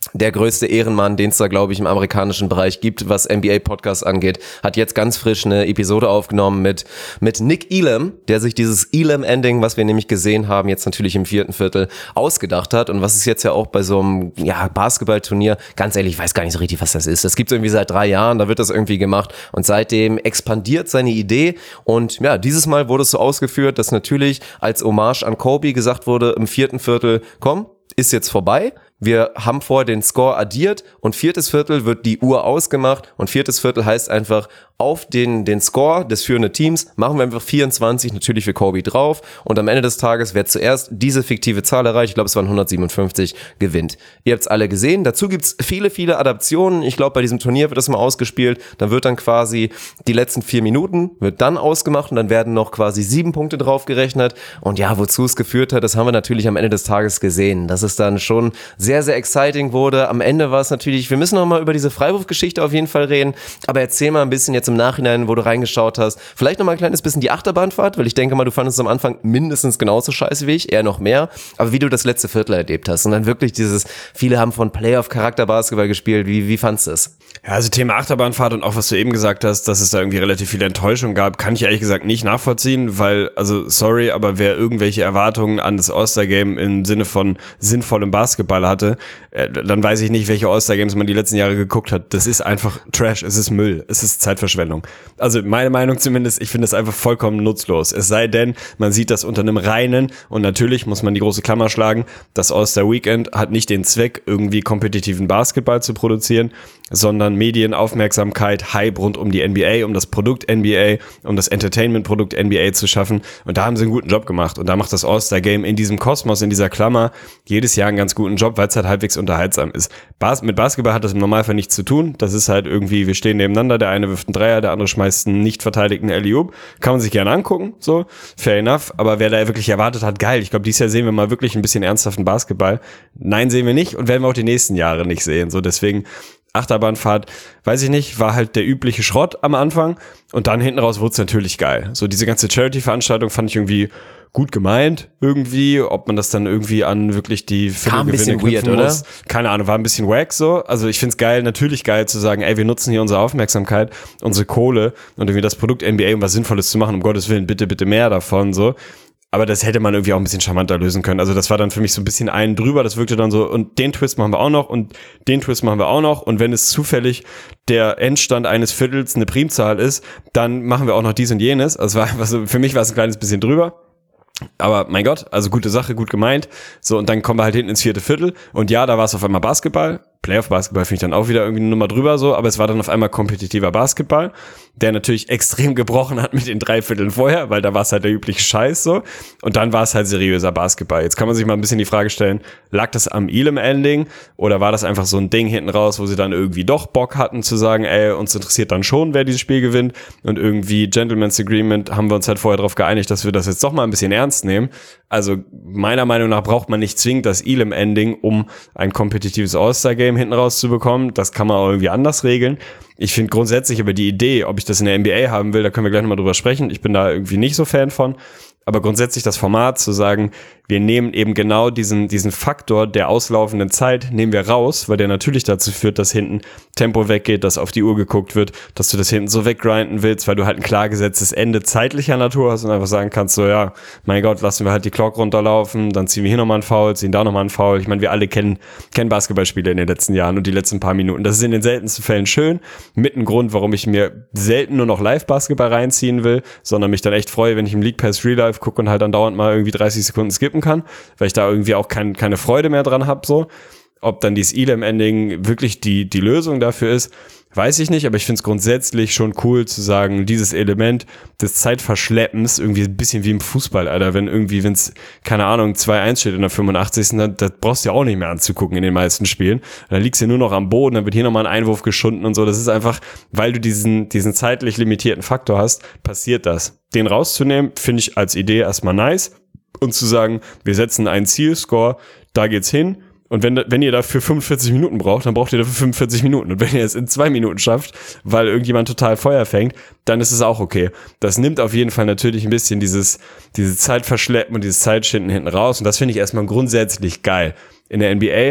der größte Ehrenmann, den es da, glaube ich, im amerikanischen Bereich gibt, was N B A-Podcasts angeht, hat jetzt ganz frisch eine Episode aufgenommen mit mit Nick Elam, der sich dieses Elam-Ending, was wir nämlich gesehen haben, jetzt natürlich im vierten Viertel ausgedacht hat und was ist jetzt ja auch bei so einem ja, Basketballturnier, ganz ehrlich, ich weiß gar nicht so richtig, was das ist. Das gibt es irgendwie seit drei Jahren, da wird das irgendwie gemacht und seitdem expandiert seine Idee und ja, dieses Mal wurde es so ausgeführt, dass natürlich als Hommage an Kobe gesagt wurde, im vierten Viertel, komm, ist jetzt vorbei. Wir haben vorher den Score addiert und viertes Viertel wird die Uhr ausgemacht und viertes Viertel heißt einfach auf den den Score des führenden Teams machen wir einfach vierundzwanzig natürlich für Kobe drauf und am Ende des Tages, wer zuerst diese fiktive Zahl erreicht, ich glaube es waren hundertsiebenundfünfzig, gewinnt. Ihr habt es alle gesehen, dazu gibt's viele, viele Adaptionen. Ich glaube bei diesem Turnier wird das mal ausgespielt, dann wird dann quasi die letzten vier Minuten, wird dann ausgemacht und dann werden noch quasi sieben Punkte drauf gerechnet und ja, wozu es geführt hat, das haben wir natürlich am Ende des Tages gesehen. Das ist dann schon sehr, sehr exciting wurde. Am Ende war es natürlich, wir müssen noch mal über diese Freiwurfgeschichte auf jeden Fall reden, aber erzähl mal ein bisschen jetzt im Nachhinein, wo du reingeschaut hast, vielleicht noch mal ein kleines bisschen die Achterbahnfahrt, weil ich denke mal, du fandest es am Anfang mindestens genauso scheiße wie ich, eher noch mehr, aber wie du das letzte Viertel erlebt hast und dann wirklich dieses, viele haben von Playoff-Charakter-Basketball gespielt, wie, wie fandst du es? Ja, also Thema Achterbahnfahrt und auch was du eben gesagt hast, dass es da irgendwie relativ viele Enttäuschung gab, kann ich ehrlich gesagt nicht nachvollziehen, weil, also sorry, aber wer irgendwelche Erwartungen an das All-Star-Game im Sinne von sinnvollem Basketball hatte, äh, dann weiß ich nicht, welche All-Star-Games man die letzten Jahre geguckt hat. Das ist einfach Trash, es ist Müll, es ist Zeitverschwendung. Also meine Meinung zumindest, ich finde es einfach vollkommen nutzlos. Es sei denn, man sieht das unter einem reinen, und natürlich muss man die große Klammer schlagen, das All-Star-Weekend hat nicht den Zweck, irgendwie kompetitiven Basketball zu produzieren, sondern Medienaufmerksamkeit, Hype rund um die N B A, um das Produkt N B A, um das Entertainment-Produkt N B A zu schaffen. Und da haben sie einen guten Job gemacht. Und da macht das All-Star-Game in diesem Kosmos, in dieser Klammer, jedes Jahr einen ganz guten Job, weil es halt halbwegs unterhaltsam ist. Bas- mit Basketball hat das im Normalfall nichts zu tun. Das ist halt irgendwie, wir stehen nebeneinander, der eine wirft einen Dreier, der andere schmeißt einen nicht verteidigten Alley-oop. Kann man sich gerne angucken, so, fair enough. Aber wer da wirklich erwartet hat, geil, ich glaube, dieses Jahr sehen wir mal wirklich ein bisschen ernsthaften Basketball. Nein, sehen wir nicht und werden wir auch die nächsten Jahre nicht sehen. So, deswegen Achterbahnfahrt, weiß ich nicht, war halt der übliche Schrott am Anfang und dann hinten raus wurde es natürlich geil. So diese ganze Charity-Veranstaltung fand ich irgendwie gut gemeint irgendwie, ob man das dann irgendwie an wirklich die Viertelgewinne knüpfen weird, muss. Oder? Keine Ahnung, war ein bisschen wack so. Also ich find's geil, natürlich geil zu sagen, ey, wir nutzen hier unsere Aufmerksamkeit, unsere Kohle und irgendwie das Produkt N B A, um was Sinnvolles zu machen, um Gottes Willen, bitte, bitte mehr davon so. Aber das hätte man irgendwie auch ein bisschen charmanter lösen können. Also das war dann für mich so ein bisschen einen drüber. Das wirkte dann so, und den Twist machen wir auch noch und den Twist machen wir auch noch. Und wenn es zufällig der Endstand eines Viertels eine Primzahl ist, dann machen wir auch noch dies und jenes. Also war, also für mich war es ein kleines bisschen drüber. Aber mein Gott, also gute Sache, gut gemeint. So, und dann kommen wir halt hinten ins vierte Viertel. Und ja, da war es auf einmal Basketball. Playoff-Basketball finde ich dann auch wieder irgendwie eine Nummer drüber so, aber es war dann auf einmal kompetitiver Basketball, der natürlich extrem gebrochen hat mit den drei Vierteln vorher, weil da war es halt der übliche Scheiß so und dann war es halt seriöser Basketball. Jetzt kann man sich mal ein bisschen die Frage stellen, lag das am Elam-Ending oder war das einfach so ein Ding hinten raus, wo sie dann irgendwie doch Bock hatten zu sagen, ey, uns interessiert dann schon, wer dieses Spiel gewinnt und irgendwie Gentleman's Agreement haben wir uns halt vorher darauf geeinigt, dass wir das jetzt doch mal ein bisschen ernst nehmen. Also meiner Meinung nach braucht man nicht zwingend das Elam-Ending, um ein kompetitives All-Star-Game hinten rauszubekommen. Das kann man auch irgendwie anders regeln. Ich finde grundsätzlich aber die Idee, ob ich das in der N B A haben will, da können wir gleich nochmal drüber sprechen. Ich bin da irgendwie nicht so Fan von. Aber grundsätzlich das Format zu sagen, wir nehmen eben genau diesen, diesen Faktor der auslaufenden Zeit, nehmen wir raus, weil der natürlich dazu führt, dass hinten Tempo weggeht, dass auf die Uhr geguckt wird, dass du das hinten so weggrinden willst, weil du halt ein klar gesetztes Ende zeitlicher Natur hast und einfach sagen kannst, so ja, mein Gott, lassen wir halt die Clock runterlaufen, dann ziehen wir hier nochmal einen Foul, ziehen da nochmal einen Foul. Ich meine, wir alle kennen, kennen Basketballspiele in den letzten Jahren und die letzten paar Minuten. Das ist in den seltensten Fällen schön, mit einem Grund, warum ich mir selten nur noch Live-Basketball reinziehen will, sondern mich dann echt freue, wenn ich im League Pass Real Life gucke und halt dann dauernd mal irgendwie dreißig Sekunden skippen kann, weil ich da irgendwie auch kein, keine Freude mehr dran habe, so. Ob dann dieses Elam-Ending wirklich die, die Lösung dafür ist, weiß ich nicht, aber ich finde es grundsätzlich schon cool zu sagen, dieses Element des Zeitverschleppens, irgendwie ein bisschen wie im Fußball, Alter, wenn irgendwie, wenn es, keine Ahnung, zwei eins steht in der fünfundachtzigsten Dann, das brauchst du ja auch nicht mehr anzugucken in den meisten Spielen. Dann liegst du nur noch am Boden, dann wird hier nochmal ein Einwurf geschunden und so. Das ist einfach, weil du diesen, diesen zeitlich limitierten Faktor hast, passiert das. Den rauszunehmen, finde ich als Idee erstmal nice. Und zu sagen, wir setzen einen Zielscore, da geht's hin. Und wenn, wenn ihr dafür fünfundvierzig Minuten braucht, dann braucht ihr dafür fünfundvierzig Minuten. Und wenn ihr es in zwei Minuten schafft, weil irgendjemand total Feuer fängt, dann ist es auch okay. Das nimmt auf jeden Fall natürlich ein bisschen dieses, diese Zeitverschleppen und dieses Zeitschinden hinten raus. Und das finde ich erstmal grundsätzlich geil. In der N B A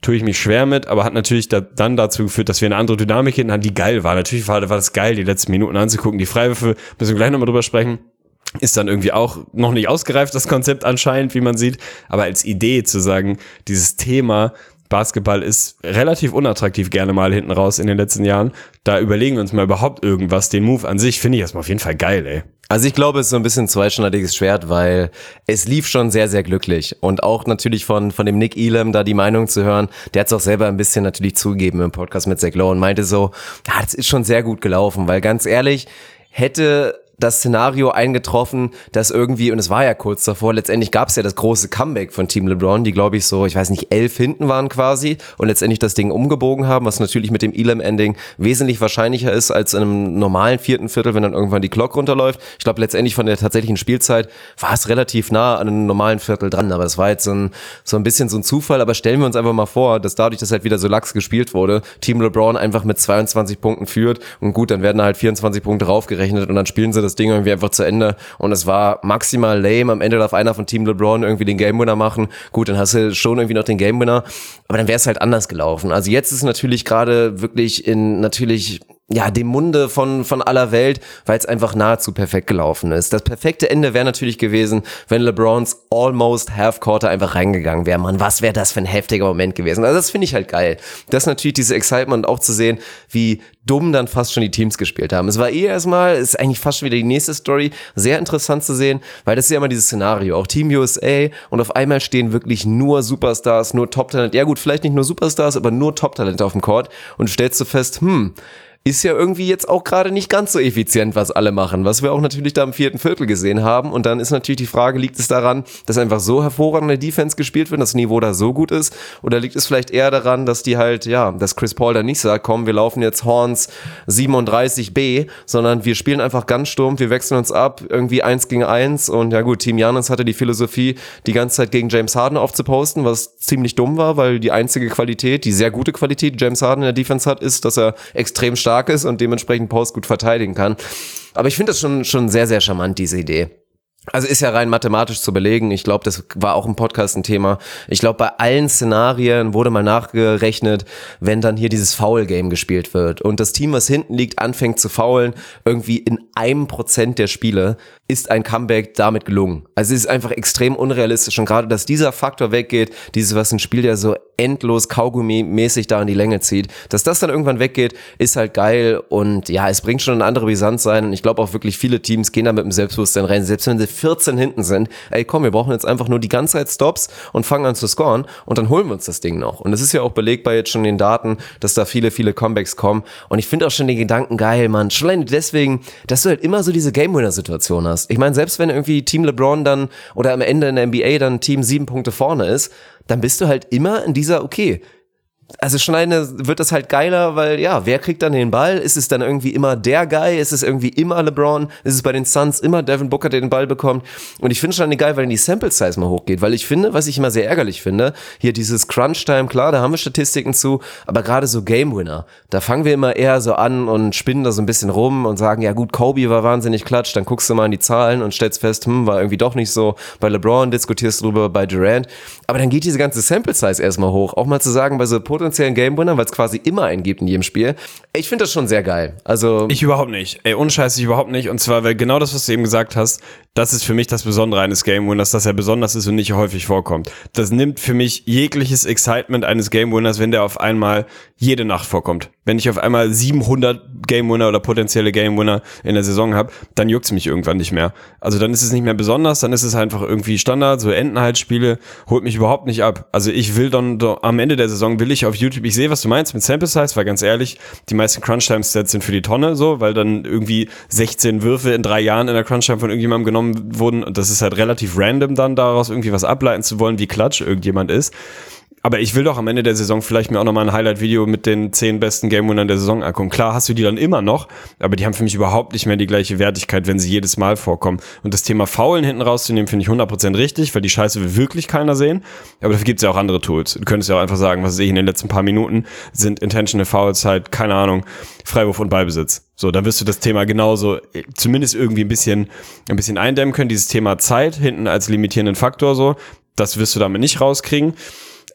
tue ich mich schwer mit, aber hat natürlich da, dann dazu geführt, dass wir eine andere Dynamik hinten hatten, die geil war. Natürlich war, war das geil, die letzten Minuten anzugucken, die Freiwürfe, müssen wir gleich nochmal drüber sprechen. Ist dann irgendwie auch noch nicht ausgereift, das Konzept anscheinend, wie man sieht. Aber als Idee zu sagen, dieses Thema Basketball ist relativ unattraktiv gerne mal hinten raus in den letzten Jahren. Da überlegen wir uns mal überhaupt irgendwas. Den Move an sich finde ich erstmal auf jeden Fall geil, ey. Also ich glaube, es ist so ein bisschen ein zweischneidiges Schwert, weil es lief schon sehr, sehr glücklich. Und auch natürlich von von dem Nick Elam da die Meinung zu hören, der hat es auch selber ein bisschen natürlich zugegeben im Podcast mit Zach Lowe und meinte so, ja, das ist schon sehr gut gelaufen, weil ganz ehrlich, hätte das Szenario eingetroffen, dass irgendwie, und es war ja kurz davor, letztendlich gab es ja das große Comeback von Team LeBron, die glaube ich so, ich weiß nicht, elf hinten waren quasi und letztendlich das Ding umgebogen haben, was natürlich mit dem Elam-Ending wesentlich wahrscheinlicher ist als in einem normalen vierten Viertel, wenn dann irgendwann die Clock runterläuft. Ich glaube letztendlich von der tatsächlichen Spielzeit war es relativ nah an einem normalen Viertel dran, aber es war jetzt so ein, so ein bisschen so ein Zufall, aber stellen wir uns einfach mal vor, dass dadurch, dass halt wieder so lax gespielt wurde, Team LeBron einfach mit zweiundzwanzig Punkten führt und gut, dann werden halt vierundzwanzig Punkte raufgerechnet und dann spielen sie das Ding irgendwie einfach zu Ende und es war maximal lame. Am Ende darf einer von Team LeBron irgendwie den Game Winner machen. Gut, dann hast du schon irgendwie noch den Game Winner, aber dann wäre es halt anders gelaufen. Also jetzt ist natürlich gerade wirklich in natürlich ja dem Munde von von aller Welt, weil es einfach nahezu perfekt gelaufen ist. Das perfekte Ende wäre natürlich gewesen, wenn LeBrons almost Half-Quarter einfach reingegangen wäre. Mann, was wäre das für ein heftiger Moment gewesen? Also das finde ich halt geil. Das ist natürlich diese Excitement auch zu sehen, wie dumm dann fast schon die Teams gespielt haben. Es war eh erstmal, ist eigentlich fast schon wieder die nächste Story, sehr interessant zu sehen, weil das ist ja immer dieses Szenario, auch Team U S A und auf einmal stehen wirklich nur Superstars, nur Top-Talent, ja gut, vielleicht nicht nur Superstars, aber nur Top-Talent auf dem Court und stellst du fest, hm, ist ja irgendwie jetzt auch gerade nicht ganz so effizient, was alle machen, was wir auch natürlich da im vierten Viertel gesehen haben. Und dann ist natürlich die Frage, liegt es daran, dass einfach so hervorragende Defense gespielt wird, das Niveau da so gut ist? Oder liegt es vielleicht eher daran, dass die halt, ja, dass Chris Paul da nicht sagt, komm, wir laufen jetzt Horns siebenunddreißig B, sondern wir spielen einfach ganz stumpf, wir wechseln uns ab, irgendwie eins gegen eins. Und ja gut, Team Giannis hatte die Philosophie, die ganze Zeit gegen James Harden aufzuposten, was ziemlich dumm war, weil die einzige Qualität, die sehr gute Qualität, die James Harden in der Defense hat, ist, dass er extrem stark ist und dementsprechend Post gut verteidigen kann. Aber ich finde das schon schon sehr, sehr charmant, diese Idee. Also ist ja rein mathematisch zu belegen. Ich glaube, das war auch im Podcast ein Thema. Ich glaube, bei allen Szenarien wurde mal nachgerechnet, wenn dann hier dieses Foul-Game gespielt wird und das Team, was hinten liegt, anfängt zu foulen, irgendwie in einem Prozent der Spiele ist ein Comeback damit gelungen. Also es ist einfach extrem unrealistisch und gerade, dass dieser Faktor weggeht, dieses, was ein Spiel ja so endlos Kaugummi-mäßig da in die Länge zieht, dass das dann irgendwann weggeht, ist halt geil und ja, es bringt schon eine andere Brisanz sein und ich glaube auch wirklich viele Teams gehen da mit dem Selbstbewusstsein rein, selbst wenn sie vierzehn hinten sind, ey komm, wir brauchen jetzt einfach nur die ganze Zeit Stops und fangen an zu scoren und dann holen wir uns das Ding noch. Und es ist ja auch belegbar jetzt schon in den Daten, dass da viele, viele Comebacks kommen und ich finde auch schon den Gedanken geil, Mann, schon allein deswegen, dass du halt immer so diese Game-Winner-Situation hast. Ich meine, selbst wenn irgendwie Team LeBron dann oder am Ende in der N B A dann Team sieben Punkte vorne ist, dann bist du halt immer in dieser, okay, also schon eine wird das halt geiler, weil ja, wer kriegt dann den Ball? Ist es dann irgendwie immer der Guy? Ist es irgendwie immer LeBron? Ist es bei den Suns immer Devin Booker, der den Ball bekommt? Und ich finde schon eine geil, weil dann die Sample Size mal hochgeht, weil ich finde, was ich immer sehr ärgerlich finde, hier dieses Crunch Time, klar, da haben wir Statistiken zu, aber gerade so Game Winner, da fangen wir immer eher so an und spinnen da so ein bisschen rum und sagen, ja gut, Kobe war wahnsinnig klatsch, dann guckst du mal in die Zahlen und stellst fest, hm, war irgendwie doch nicht so. Bei LeBron diskutierst du drüber, bei Durant, aber dann geht diese ganze Sample Size erstmal hoch, auch mal zu sagen, bei so potenziellen Game Winner, weil es quasi immer einen gibt in jedem Spiel. Ich finde das schon sehr geil. Also ich überhaupt nicht. Ey, ohne Scheiß, ich überhaupt nicht. Und zwar, weil genau das, was du eben gesagt hast, das ist für mich das Besondere eines Game Winners, dass er besonders ist und nicht häufig vorkommt. Das nimmt für mich jegliches Excitement eines Game Winners, wenn der auf einmal jede Nacht vorkommt. Wenn ich auf einmal siebenhundert Game Winner oder potenzielle Game Winner in der Saison habe, dann juckt's mich irgendwann nicht mehr. Also dann ist es nicht mehr besonders, dann ist es einfach irgendwie Standard, so enden halt Spiele, holt mich überhaupt nicht ab. Also ich will dann, dann am Ende der Saison will ich auf YouTube, ich sehe, was du meinst mit Sample Size, weil ganz ehrlich, die meisten Crunch-Time-Stats sind für die Tonne so, weil dann irgendwie sechzehn Würfe in drei Jahren in der Crunch-Time von irgendjemandem genommen wurden und das ist halt relativ random dann daraus irgendwie was ableiten zu wollen, wie klatsch irgendjemand ist. Aber ich will doch am Ende der Saison vielleicht mir auch nochmal ein Highlight-Video mit den zehn besten Game-Winnern der Saison angucken. Klar hast du die dann immer noch, aber die haben für mich überhaupt nicht mehr die gleiche Wertigkeit, wenn sie jedes Mal vorkommen. Und das Thema Foulen hinten rauszunehmen, finde ich hundert Prozent richtig, weil die Scheiße will wirklich keiner sehen. Aber dafür gibt es ja auch andere Tools. Du könntest ja auch einfach sagen, was sehe ich in den letzten paar Minuten, sind Intentional Fouls halt, keine Ahnung, Freiwurf und Ballbesitz. So, dann wirst du das Thema genauso zumindest irgendwie ein bisschen, ein bisschen eindämmen können. Dieses Thema Zeit hinten als limitierenden Faktor so, das wirst du damit nicht rauskriegen.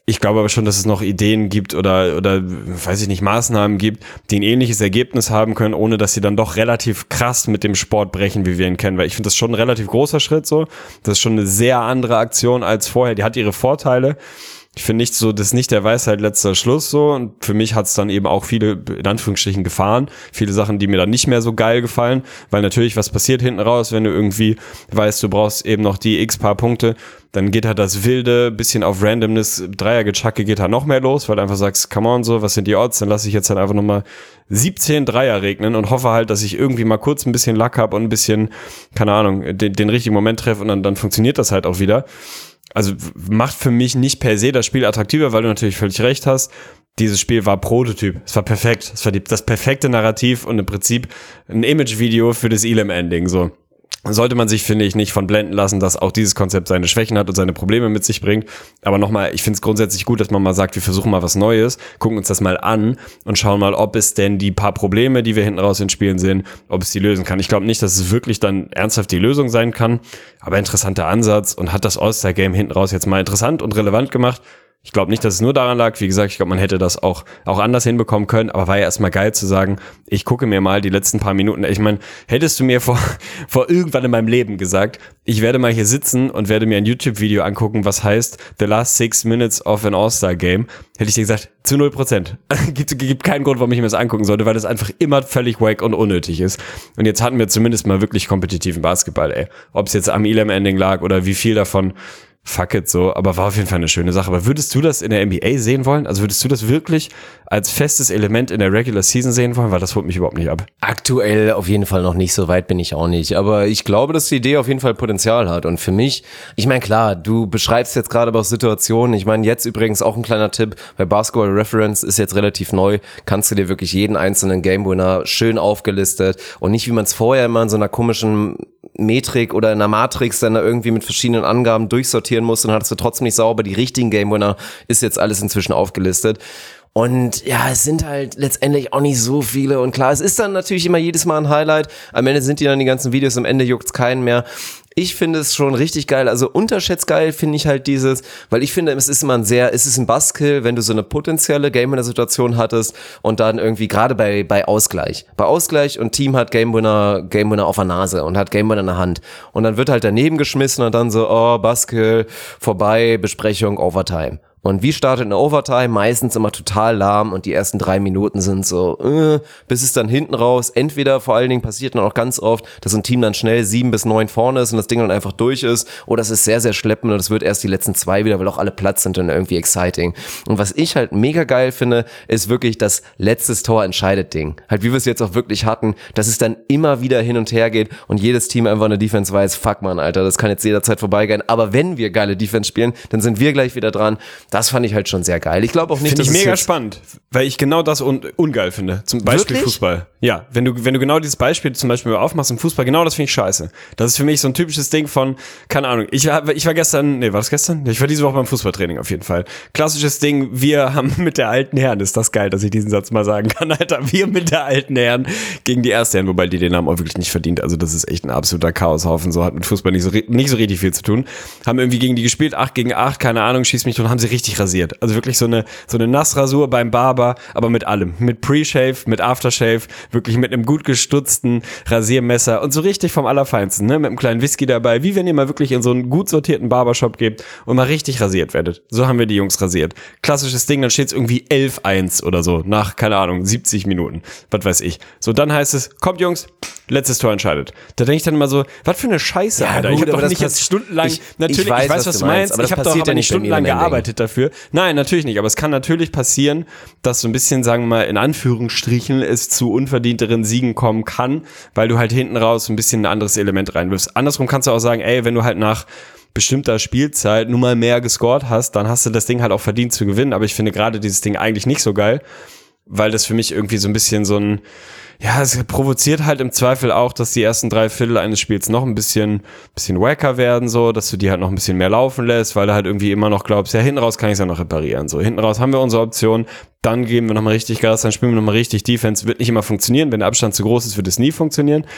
Ich glaube aber schon, dass es noch Ideen gibt oder, oder, weiß ich nicht, Maßnahmen gibt, die ein ähnliches Ergebnis haben können, ohne dass sie dann doch relativ krass mit dem Sport brechen, wie wir ihn kennen. Weil ich finde das schon ein relativ großer Schritt so. Das ist schon eine sehr andere Aktion als vorher. Die hat ihre Vorteile. Ich finde nicht so, das ist nicht der Weisheit letzter Schluss so, und für mich hat es dann eben auch viele, in Anführungsstrichen, Gefahren, viele Sachen, die mir dann nicht mehr so geil gefallen, weil natürlich, was passiert hinten raus, wenn du irgendwie weißt, du brauchst eben noch die x paar Punkte, dann geht halt das wilde, bisschen auf Randomness, Dreiergechacke geht halt noch mehr los, weil du einfach sagst, come on so, was sind die Odds, dann lasse ich jetzt halt einfach nochmal siebzehn Dreier regnen und hoffe halt, dass ich irgendwie mal kurz ein bisschen Luck habe und ein bisschen, keine Ahnung, den, den richtigen Moment treffe, und dann, dann funktioniert das halt auch wieder. Also macht für mich nicht per se das Spiel attraktiver, weil du natürlich völlig recht hast. Dieses Spiel war Prototyp. Es war perfekt. Es war die, das perfekte Narrativ und im Prinzip ein Image-Video für das Elam-Ending. So sollte man sich, finde ich, nicht von blenden lassen, dass auch dieses Konzept seine Schwächen hat und seine Probleme mit sich bringt. Aber nochmal, ich finde es grundsätzlich gut, dass man mal sagt, wir versuchen mal was Neues, gucken uns das mal an und schauen mal, ob es denn die paar Probleme, die wir hinten raus in Spielen sehen, ob es die lösen kann. Ich glaube nicht, dass es wirklich dann ernsthaft die Lösung sein kann, aber interessanter Ansatz und hat das All-Star-Game hinten raus jetzt mal interessant und relevant gemacht. Ich glaube nicht, dass es nur daran lag. Wie gesagt, ich glaube, man hätte das auch auch anders hinbekommen können. Aber war ja erstmal geil zu sagen, ich gucke mir mal die letzten paar Minuten. Ich meine, hättest du mir vor vor irgendwann in meinem Leben gesagt, ich werde mal hier sitzen und werde mir ein YouTube-Video angucken, was heißt The Last Six Minutes of an All-Star-Game, hätte ich dir gesagt, zu null Prozent. gibt, gibt keinen Grund, warum ich mir das angucken sollte, weil das einfach immer völlig wack und unnötig ist. Und jetzt hatten wir zumindest mal wirklich kompetitiven Basketball, ey. Ob es jetzt am Elam-Ending lag oder wie viel davon, fuck it so, aber war auf jeden Fall eine schöne Sache. Aber würdest du das in der N B A sehen wollen? Also würdest du das wirklich als festes Element in der Regular Season sehen wollen? Weil das holt mich überhaupt nicht ab. Aktuell auf jeden Fall noch nicht, so weit bin ich auch nicht. Aber ich glaube, dass die Idee auf jeden Fall Potenzial hat. Und für mich, ich meine, klar, du beschreibst jetzt gerade aber auch Situationen. Ich meine, jetzt übrigens auch ein kleiner Tipp, bei Basketball Reference ist jetzt relativ neu, kannst du dir wirklich jeden einzelnen Game Winner schön aufgelistet und nicht, wie man es vorher immer in so einer komischen Metrik oder in einer Matrix dann da irgendwie mit verschiedenen Angaben durchsortieren musst und hattest du trotzdem nicht sauber die richtigen Game Winner, ist jetzt alles inzwischen aufgelistet. Und ja, es sind halt letztendlich auch nicht so viele. Und klar, es ist dann natürlich immer jedes Mal ein Highlight. Am Ende sind die dann die ganzen Videos, am Ende juckt's keinen mehr. Ich finde es schon richtig geil, also unterschätzt geil finde ich halt dieses, weil ich finde, es ist immer ein sehr, es ist ein Buzzkill, wenn du so eine potenzielle Game-Winner-Situation hattest und dann irgendwie gerade bei bei Ausgleich. Bei Ausgleich und Team hat Game-Winner Game-Winner auf der Nase und hat Game-Winner in der Hand. Und dann wird halt daneben geschmissen und dann so, oh, Buzzkill, vorbei, Besprechung, Overtime. Und wie startet eine Overtime? Meistens immer total lahm und die ersten drei Minuten sind so, äh, bis es dann hinten raus, entweder vor allen Dingen passiert dann auch ganz oft, dass ein Team dann schnell sieben bis neun vorne ist und das Ding dann einfach durch ist, oder es ist sehr, sehr schleppend und es wird erst die letzten zwei wieder, weil auch alle Platz sind und irgendwie exciting. Und was ich halt mega geil finde, ist wirklich das letztes Tor entscheidet Ding. Halt wie wir es jetzt auch wirklich hatten, dass es dann immer wieder hin und her geht und jedes Team einfach eine Defense weiß, fuck man, Alter, das kann jetzt jederzeit vorbeigehen, aber wenn wir geile Defense spielen, dann sind wir gleich wieder dran. Das fand ich halt schon sehr geil. Ich glaube auch nicht, Finde dass ich es mega jetzt spannend, weil ich genau das un- ungeil finde. Zum Beispiel Wirklich? Fußball. Ja, wenn du wenn du genau dieses Beispiel zum Beispiel aufmachst im Fußball, genau das finde ich scheiße. Das ist für mich so ein typisches Ding von, keine Ahnung, ich war, ich war gestern, nee, war das gestern? Ich war diese Woche beim Fußballtraining auf jeden Fall. Klassisches Ding, wir haben mit der alten Herren, ist das geil, dass ich diesen Satz mal sagen kann, Alter, wir mit der alten Herren gegen die erste Herren, wobei die den haben auch wirklich nicht verdient. Also das ist echt ein absoluter Chaoshaufen, so hat mit Fußball nicht so, nicht so richtig viel zu tun. Haben irgendwie gegen die gespielt, acht gegen acht, keine Ahnung, schieß mich und haben sie richtig rasiert. Also wirklich so eine so eine Nassrasur beim Barber, aber mit allem. Mit Pre-Shave, mit Aftershave, wirklich mit einem gut gestutzten Rasiermesser und so richtig vom Allerfeinsten, ne? Mit einem kleinen Whisky dabei, wie wenn ihr mal wirklich in so einen gut sortierten Barbershop geht und mal richtig rasiert werdet. So haben wir die Jungs rasiert. Klassisches Ding, dann steht es irgendwie elf eins oder so, nach, keine Ahnung, siebzig Minuten. Was weiß ich. So, dann heißt es, kommt Jungs, letztes Tor entscheidet. Da denke ich dann immer so, was für eine Scheiße, Ja, Alter. gut, ich habe aber doch das nicht jetzt pass- stundenlang, ich- natürlich, ich weiß, ich weiß was was du du meinst, meinst, aber ich das habe doch passiert aber ja nicht nicht beim stundenlang Elam-Ending. gearbeitet dafür. Nein, natürlich nicht, aber es kann natürlich passieren, dass so ein bisschen, sagen wir mal, in Anführungsstrichen es zu unverdienteren Siegen kommen kann, weil du halt hinten raus ein bisschen ein anderes Element reinwirfst. Andersrum kannst du auch sagen, ey, wenn du halt nach bestimmter Spielzeit nun mal mehr gescored hast, dann hast du das Ding halt auch verdient zu gewinnen, aber ich finde gerade dieses Ding eigentlich nicht so geil, weil das für mich irgendwie so ein bisschen so ein, ja, es provoziert halt im Zweifel auch, dass die ersten drei Viertel eines Spiels noch ein bisschen, bisschen wacker werden, so, dass du die halt noch ein bisschen mehr laufen lässt, weil du halt irgendwie immer noch glaubst, ja, hinten raus kann ich es ja noch reparieren, so, hinten raus haben wir unsere Option, dann geben wir nochmal richtig Gas, dann spielen wir nochmal richtig Defense, wird nicht immer funktionieren, wenn der Abstand zu groß ist, wird es nie funktionieren.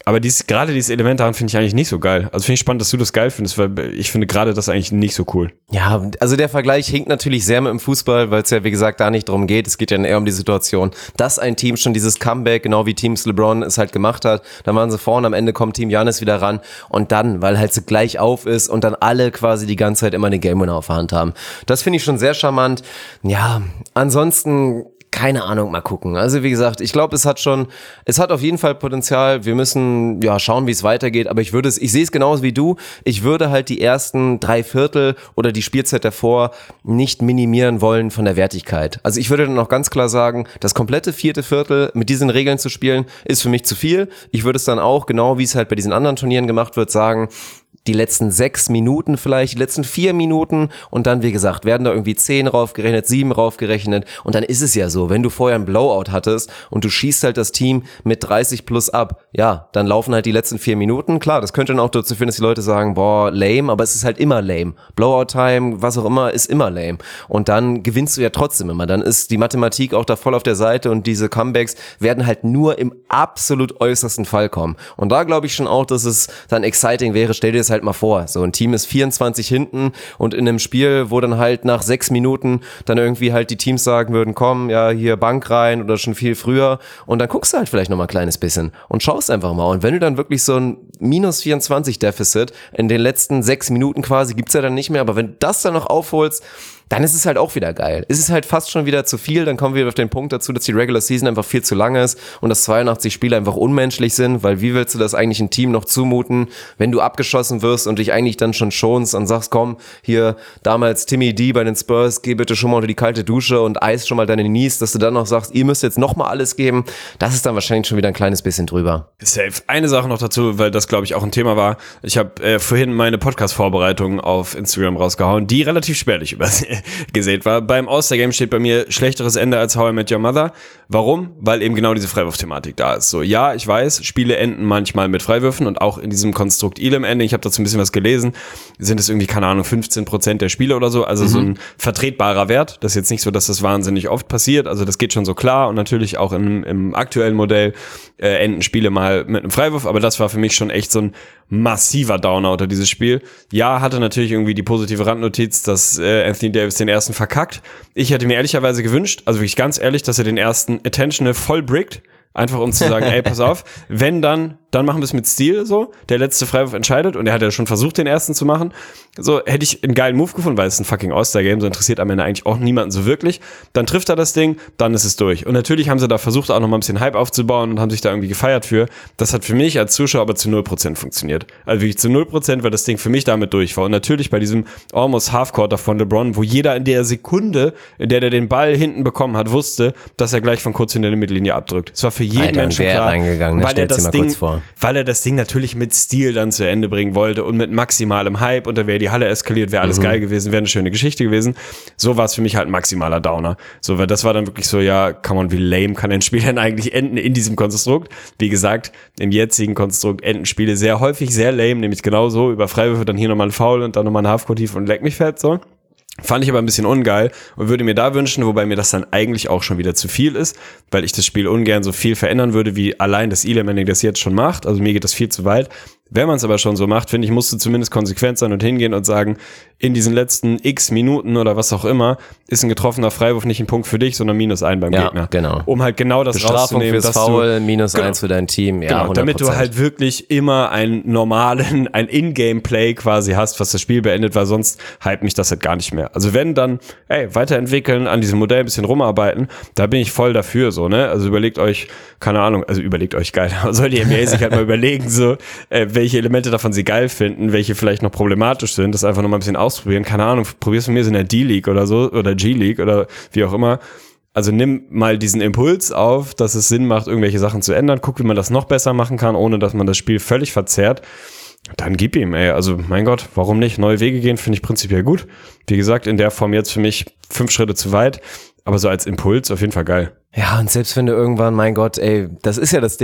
Aber dies, gerade dieses Element daran finde ich eigentlich nicht so geil. Also finde ich spannend, dass du das geil findest, weil ich finde gerade das eigentlich nicht so cool. Ja, also der Vergleich hinkt natürlich sehr mit dem Fußball, weil es ja wie gesagt da nicht darum geht. Es geht ja eher um die Situation, dass ein Team schon dieses Comeback, genau wie Teams LeBron es halt gemacht hat. Dann waren sie vorne, am Ende kommt Team Giannis wieder ran und dann, weil halt so gleich auf ist und dann alle quasi die ganze Zeit immer eine Game Winner auf der Hand haben. Das finde ich schon sehr charmant. Ja, ansonsten keine Ahnung, mal gucken. Also wie gesagt, ich glaube, es hat schon, es hat auf jeden Fall Potenzial. Wir müssen ja schauen, wie es weitergeht. Aber ich würde es, ich sehe es genauso wie du. Ich würde halt die ersten drei Viertel oder die Spielzeit davor nicht minimieren wollen von der Wertigkeit. Also ich würde dann auch ganz klar sagen, das komplette vierte Viertel mit diesen Regeln zu spielen, ist für mich zu viel. Ich würde es dann auch, genau wie es halt bei diesen anderen Turnieren gemacht wird, sagen, die letzten sechs Minuten vielleicht, die letzten vier Minuten und dann, wie gesagt, werden da irgendwie zehn raufgerechnet, sieben raufgerechnet und dann ist es ja so, wenn du vorher einen Blowout hattest und du schießt halt das Team mit dreißig plus ab, ja, dann laufen halt die letzten vier Minuten, klar, das könnte dann auch dazu führen, dass die Leute sagen, boah, lame, aber es ist halt immer lame. Blowout-Time, was auch immer, ist immer lame und dann gewinnst du ja trotzdem immer, dann ist die Mathematik auch da voll auf der Seite und diese Comebacks werden halt nur im absolut äußersten Fall kommen und da glaube ich schon auch, dass es dann exciting wäre, stell dir das halt mal vor, so ein Team ist vierundzwanzig hinten und in einem Spiel, wo dann halt nach sechs Minuten dann irgendwie halt die Teams sagen würden, komm, ja, hier Bank rein oder schon viel früher und dann guckst du halt vielleicht noch mal ein kleines bisschen und schaust einfach mal und wenn du dann wirklich so ein minus vierundzwanzig Deficit in den letzten sechs Minuten quasi, gibt's ja dann nicht mehr, aber wenn du das dann noch aufholst, dann ist es halt auch wieder geil. Es ist halt fast schon wieder zu viel, dann kommen wir auf den Punkt dazu, dass die Regular Season einfach viel zu lang ist und dass zweiundachtzig Spiele einfach unmenschlich sind, weil wie willst du das eigentlich ein Team noch zumuten, wenn du abgeschossen wirst und dich eigentlich dann schon schonst und sagst, komm, hier damals Timmy D bei den Spurs, geh bitte schon mal unter die kalte Dusche und eis schon mal deine Knees, dass du dann noch sagst, ihr müsst jetzt noch mal alles geben, das ist dann wahrscheinlich schon wieder ein kleines bisschen drüber. Safe. Eine Sache noch dazu, weil das, glaube ich, auch ein Thema war. Ich habe äh, vorhin meine Podcast-Vorbereitung auf Instagram rausgehauen, die relativ spärlich übersehen gesät war. Beim All-Star-Game steht bei mir schlechteres Ende als How I Met Your Mother. Warum? Weil eben genau diese Freiwurf-Thematik da ist. So, ja, ich weiß, Spiele enden manchmal mit Freiwürfen und auch in diesem Konstrukt Elam-Ending, ich habe dazu ein bisschen was gelesen, sind es irgendwie, keine Ahnung, fünfzehn Prozent der Spiele oder so, also mhm. so ein vertretbarer Wert. Das ist jetzt nicht so, dass das wahnsinnig oft passiert, also das geht schon so klar und natürlich auch im, im aktuellen Modell äh, enden Spiele mal mit einem Freiwurf, aber das war für mich schon echt so ein massiver Downer, dieses Spiel. Ja, hatte natürlich irgendwie die positive Randnotiz, dass äh, Anthony Davis den ersten verkackt. Ich hätte mir ehrlicherweise gewünscht, also wirklich ganz ehrlich, dass er den ersten Attentional voll brickt, einfach um zu sagen, ey, pass auf, wenn dann, dann machen wir es mit Stil so, der letzte Freiwurf entscheidet und er hat ja schon versucht, den ersten zu machen. So, hätte ich einen geilen Move gefunden, weil es ein fucking All-Star-Game, so interessiert am Ende eigentlich auch niemanden so wirklich. Dann trifft er das Ding, dann ist es durch. Und natürlich haben sie da versucht, auch noch mal ein bisschen Hype aufzubauen und haben sich da irgendwie gefeiert für. Das hat für mich als Zuschauer aber zu null Prozent funktioniert. Also wirklich zu null Prozent, weil das Ding für mich damit durch war. Und natürlich bei diesem Almost Half-Quarter von LeBron, wo jeder in der Sekunde, in der der den Ball hinten bekommen hat, wusste, dass er gleich von kurz hinter der Mittellinie abdrückt. Es war für jeden Alter, Menschen klar, weil er, das Ding, weil er das Ding natürlich mit Stil dann zu Ende bringen wollte und mit maximalem Hype und da wäre die Halle eskaliert, wäre alles mhm. geil gewesen, wäre eine schöne Geschichte gewesen. So war es für mich halt ein maximaler Downer. So, weil das war dann wirklich so, ja, come on, wie lame kann ein Spiel denn eigentlich enden in diesem Konstrukt? Wie gesagt, im jetzigen Konstrukt enden Spiele sehr häufig sehr lame, nämlich genauso über Freiwürfe, dann hier nochmal ein Foul und dann nochmal ein Halfcourt-Tief und leck mich fett, so. Fand ich aber ein bisschen ungeil und würde mir da wünschen, wobei mir das dann eigentlich auch schon wieder zu viel ist, weil ich das Spiel ungern so viel verändern würde, wie allein das Elam-Ending das jetzt schon macht. Also mir geht das viel zu weit. Wenn man es aber schon so macht, finde ich, musst du zumindest konsequent sein und hingehen und sagen, in diesen letzten x Minuten oder was auch immer, ist ein getroffener Freiwurf nicht ein Punkt für dich, sondern minus ein beim ja, Gegner. Genau. Um halt genau das Bestrafung rauszunehmen. Fürs dass Foul, du, minus genau, eins für dein Team. Ja, genau, hundert Prozent. damit du halt wirklich immer einen normalen, ein In-Game-Play quasi hast, was das Spiel beendet, weil sonst hype mich das halt gar nicht mehr. Also wenn dann, ey, weiterentwickeln, an diesem Modell ein bisschen rumarbeiten, da bin ich voll dafür, so, ne? Also überlegt euch, keine Ahnung, also überlegt euch geil, soll die N B A sich halt mal überlegen, so, äh, welche Elemente davon sie geil finden, welche vielleicht noch problematisch sind, das einfach noch mal ein bisschen ausprobieren, keine Ahnung, probier's von mir so in der D-League oder so, oder G-League oder wie auch immer. Also nimm mal diesen Impuls auf, dass es Sinn macht, irgendwelche Sachen zu ändern, guck, wie man das noch besser machen kann, ohne dass man das Spiel völlig verzerrt. Dann gib ihm, ey, also mein Gott, warum nicht? Neue Wege gehen finde ich prinzipiell gut. Wie gesagt, in der Form jetzt für mich fünf Schritte zu weit, aber so als Impuls auf jeden Fall geil. Ja, und selbst wenn du irgendwann, mein Gott, ey, das ist ja das Ding.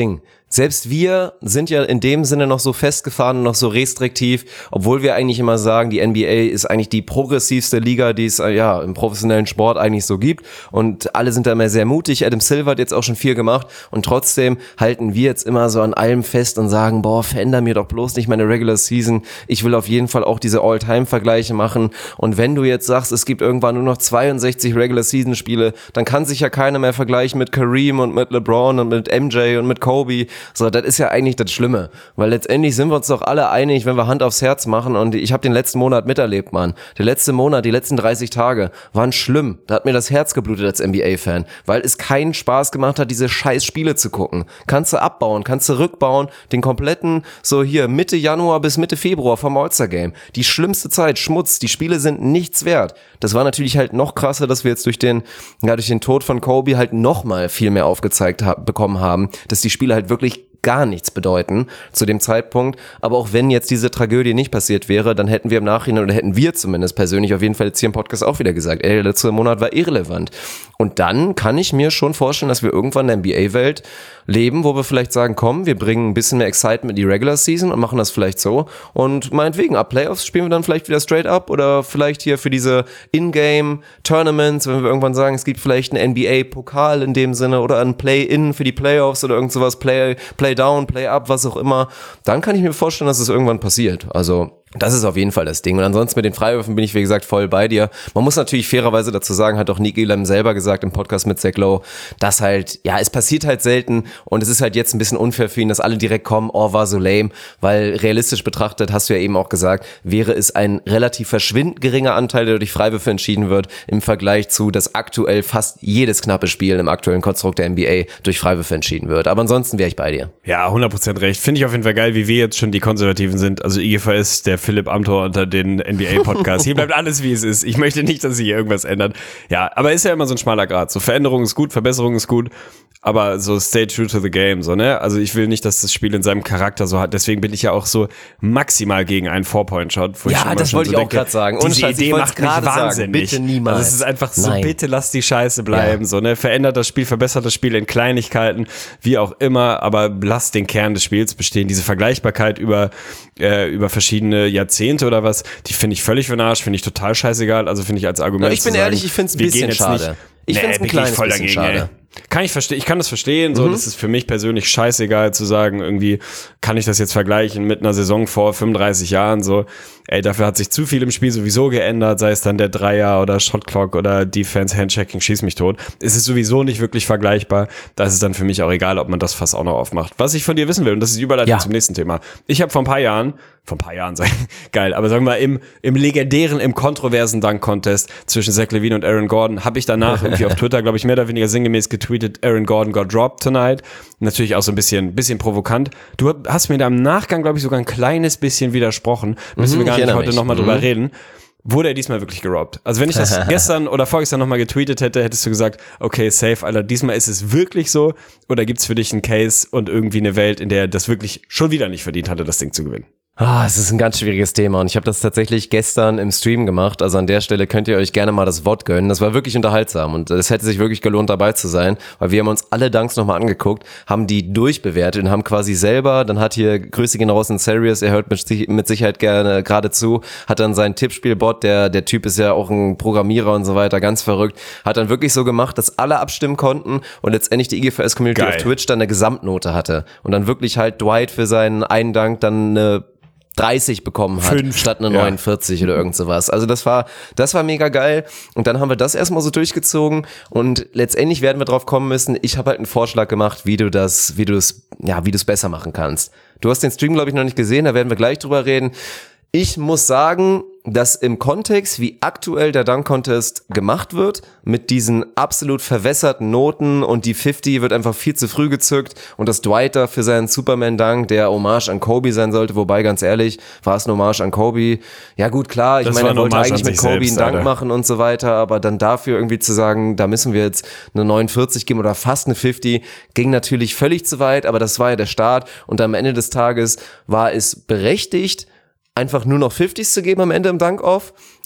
Selbst wir sind ja in dem Sinne noch so festgefahren und noch so restriktiv, obwohl wir eigentlich immer sagen, die N B A ist eigentlich die progressivste Liga, die es ja im professionellen Sport eigentlich so gibt und alle sind da immer sehr mutig. Adam Silver hat jetzt auch schon viel gemacht und trotzdem halten wir jetzt immer so an allem fest und sagen, boah, veränder mir doch bloß nicht meine Regular Season. Ich will auf jeden Fall auch diese All-Time-Vergleiche machen und wenn du jetzt sagst, es gibt irgendwann nur noch zweiundsechzig Regular Season Spiele, dann kann sich ja keiner mehr vergleichen mit Kareem und mit LeBron und mit M J und mit Kobe. So, das ist ja eigentlich das Schlimme, weil letztendlich sind wir uns doch alle einig, wenn wir Hand aufs Herz machen und ich habe den letzten Monat miterlebt, Mann. Der letzte Monat, die letzten dreißig Tage waren schlimm. Da hat mir das Herz geblutet als N B A-Fan, weil es keinen Spaß gemacht hat, diese scheiß Spiele zu gucken. Kannst du abbauen, kannst du rückbauen, den kompletten, so hier Mitte Januar bis Mitte Februar vom All-Star-Game. Die schlimmste Zeit, Schmutz, die Spiele sind nichts wert. Das war natürlich halt noch krasser, dass wir jetzt durch den, ja, durch den Tod von Kobe halt noch mal viel mehr aufgezeigt ha- bekommen haben, dass die Spiele halt wirklich gar nichts bedeuten zu dem Zeitpunkt, aber auch wenn jetzt diese Tragödie nicht passiert wäre, dann hätten wir im Nachhinein, oder hätten wir zumindest persönlich auf jeden Fall jetzt hier im Podcast auch wieder gesagt, ey, der letzte Monat war irrelevant. Und dann kann ich mir schon vorstellen, dass wir irgendwann in der N B A-Welt leben, wo wir vielleicht sagen, komm, wir bringen ein bisschen mehr Excitement in die Regular Season und machen das vielleicht so und meinetwegen, ab Playoffs spielen wir dann vielleicht wieder straight up oder vielleicht hier für diese In-Game-Tournaments, wenn wir irgendwann sagen, es gibt vielleicht einen N B A-Pokal in dem Sinne oder ein Play-In für die Playoffs oder irgend sowas, Play, Play Down, Play Up, was auch immer, dann kann ich mir vorstellen, dass es irgendwann passiert. Also das ist auf jeden Fall das Ding. Und ansonsten mit den Freiwürfen bin ich, wie gesagt, voll bei dir. Man muss natürlich fairerweise dazu sagen, hat auch Nick Elam selber gesagt im Podcast mit Zach Lowe, dass halt, ja, es passiert halt selten und es ist halt jetzt ein bisschen unfair für ihn, dass alle direkt kommen, oh, war so lame, weil realistisch betrachtet, hast du ja eben auch gesagt, wäre es ein relativ verschwindend geringer Anteil, der durch Freiwürfe entschieden wird, im Vergleich zu, dass aktuell fast jedes knappe Spiel im aktuellen Konstrukt der N B A durch Freiwürfe entschieden wird. Aber ansonsten wäre ich bei dir. Ja, hundert Prozent recht. Finde ich auf jeden Fall geil, wie wir jetzt schon die Konservativen sind. Also I G V S, der Philipp Amthor unter den N B A-Podcasts. Hier bleibt alles, wie es ist. Ich möchte nicht, dass sich hier irgendwas ändert. Ja, aber ist ja immer so ein schmaler Grat. So Veränderung ist gut, Verbesserung ist gut, aber so stay true to the game, so, ne? Also ich will nicht, dass das Spiel in seinem Charakter so hat. Deswegen bin ich ja auch so maximal gegen einen Four-Point-Shot. Ja, das wollte so ich auch gerade sagen. Und die Idee macht mich wahnsinnig. Bitte niemals. Also es ist einfach so, Nein. bitte lass die Scheiße bleiben, Ja. so, ne? Verändert das Spiel, verbessert das Spiel in Kleinigkeiten, wie auch immer, aber lasst den Kern des Spiels bestehen. Diese Vergleichbarkeit über, äh, über verschiedene Jahrzehnte oder was, die finde ich völlig für den Arsch, finde ich total scheißegal. Also finde ich als Argument. Ja, ich bin zu sagen, ehrlich, ich finde es ein wir bisschen gehen jetzt schade. nicht- Ich Nee, finde es ein bin ich kleines voll bisschen dagegen, schade. ey. Kann ich verstehen, ich kann das verstehen, so, Mhm. das ist für mich persönlich scheißegal zu sagen, irgendwie kann ich das jetzt vergleichen mit einer Saison vor fünfunddreißig Jahren, so, ey, dafür hat sich zu viel im Spiel sowieso geändert, sei es dann der Dreier oder Shotclock oder Defense, Handchecking, schieß mich tot. Es ist sowieso nicht wirklich vergleichbar, da ist es dann für mich auch egal, ob man das Fass auch noch aufmacht. Was ich von dir wissen will, und das ist die Überleitung Ja. zum nächsten Thema. Ich habe vor ein paar Jahren, vor ein paar Jahren, sei geil, aber sagen wir mal, im, im legendären, im kontroversen Dunk-Contest zwischen Zach LaVine und Aaron Gordon, habe ich danach irgendwie auf Twitter, glaube ich, mehr oder weniger sinngemäß getweetet, Aaron Gordon got dropped tonight. Natürlich auch so ein bisschen, bisschen provokant. Du hast mir da im Nachgang, glaube ich, sogar ein kleines bisschen widersprochen. Müssen Mhm, wir gar ich nicht erinnere heute mich. nochmal Mhm. drüber reden. Wurde er diesmal wirklich gerobbt? Also wenn ich das gestern oder vorgestern nochmal getweetet hätte, hättest du gesagt, okay, safe, Alter, diesmal ist es wirklich so? Oder gibt's für dich einen Case und irgendwie eine Welt, in der er das wirklich schon wieder nicht verdient hatte, das Ding zu gewinnen? Ah, es ist ein ganz schwieriges Thema und ich habe das tatsächlich gestern im Stream gemacht, also an der Stelle könnt ihr euch gerne mal das Wort gönnen, das war wirklich unterhaltsam und es hätte sich wirklich gelohnt dabei zu sein, weil wir haben uns alle Dunks nochmal angeguckt, haben die durchbewertet und haben quasi selber, dann hat hier, Grüße gehen raus in Serious, er hört mit, mit Sicherheit gerne gerade zu, hat dann seinen Tippspielbot, der der Typ ist ja auch ein Programmierer und so weiter, ganz verrückt, hat dann wirklich so gemacht, dass alle abstimmen konnten und letztendlich die I G V S-Community Geil. auf Twitch dann eine Gesamtnote hatte und dann wirklich halt Dwight für seinen einen Dunk dann eine dreißig bekommen hat, Fünf. statt eine Ja. neunundvierzig oder irgend sowas. Also das war, das war mega geil. Und dann haben wir das erstmal so durchgezogen und letztendlich werden wir drauf kommen müssen. Ich habe halt einen Vorschlag gemacht, wie du das, wie du es, ja, wie du es besser machen kannst. Du hast den Stream, glaube ich, noch nicht gesehen, da werden wir gleich drüber reden. Ich muss sagen, dass im Kontext, wie aktuell der Dunk-Contest gemacht wird, mit diesen absolut verwässerten Noten und die fünfzig wird einfach viel zu früh gezückt und das Dwight da für seinen Superman-Dunk, der Hommage an Kobe sein sollte, wobei ganz ehrlich, war es eine Hommage an Kobe? Ja gut, klar, ich Das meine, war er eine wollte Hommage eigentlich an mit sich Kobe selbst, einen Dunk Alter. machen und so weiter, aber dann dafür irgendwie zu sagen, da müssen wir jetzt eine neunundvierzig geben oder fast eine fünfzig, ging natürlich völlig zu weit, aber das war ja der Start und am Ende des Tages war es berechtigt, einfach nur noch fünfzigs zu geben am Ende im Dunk-Off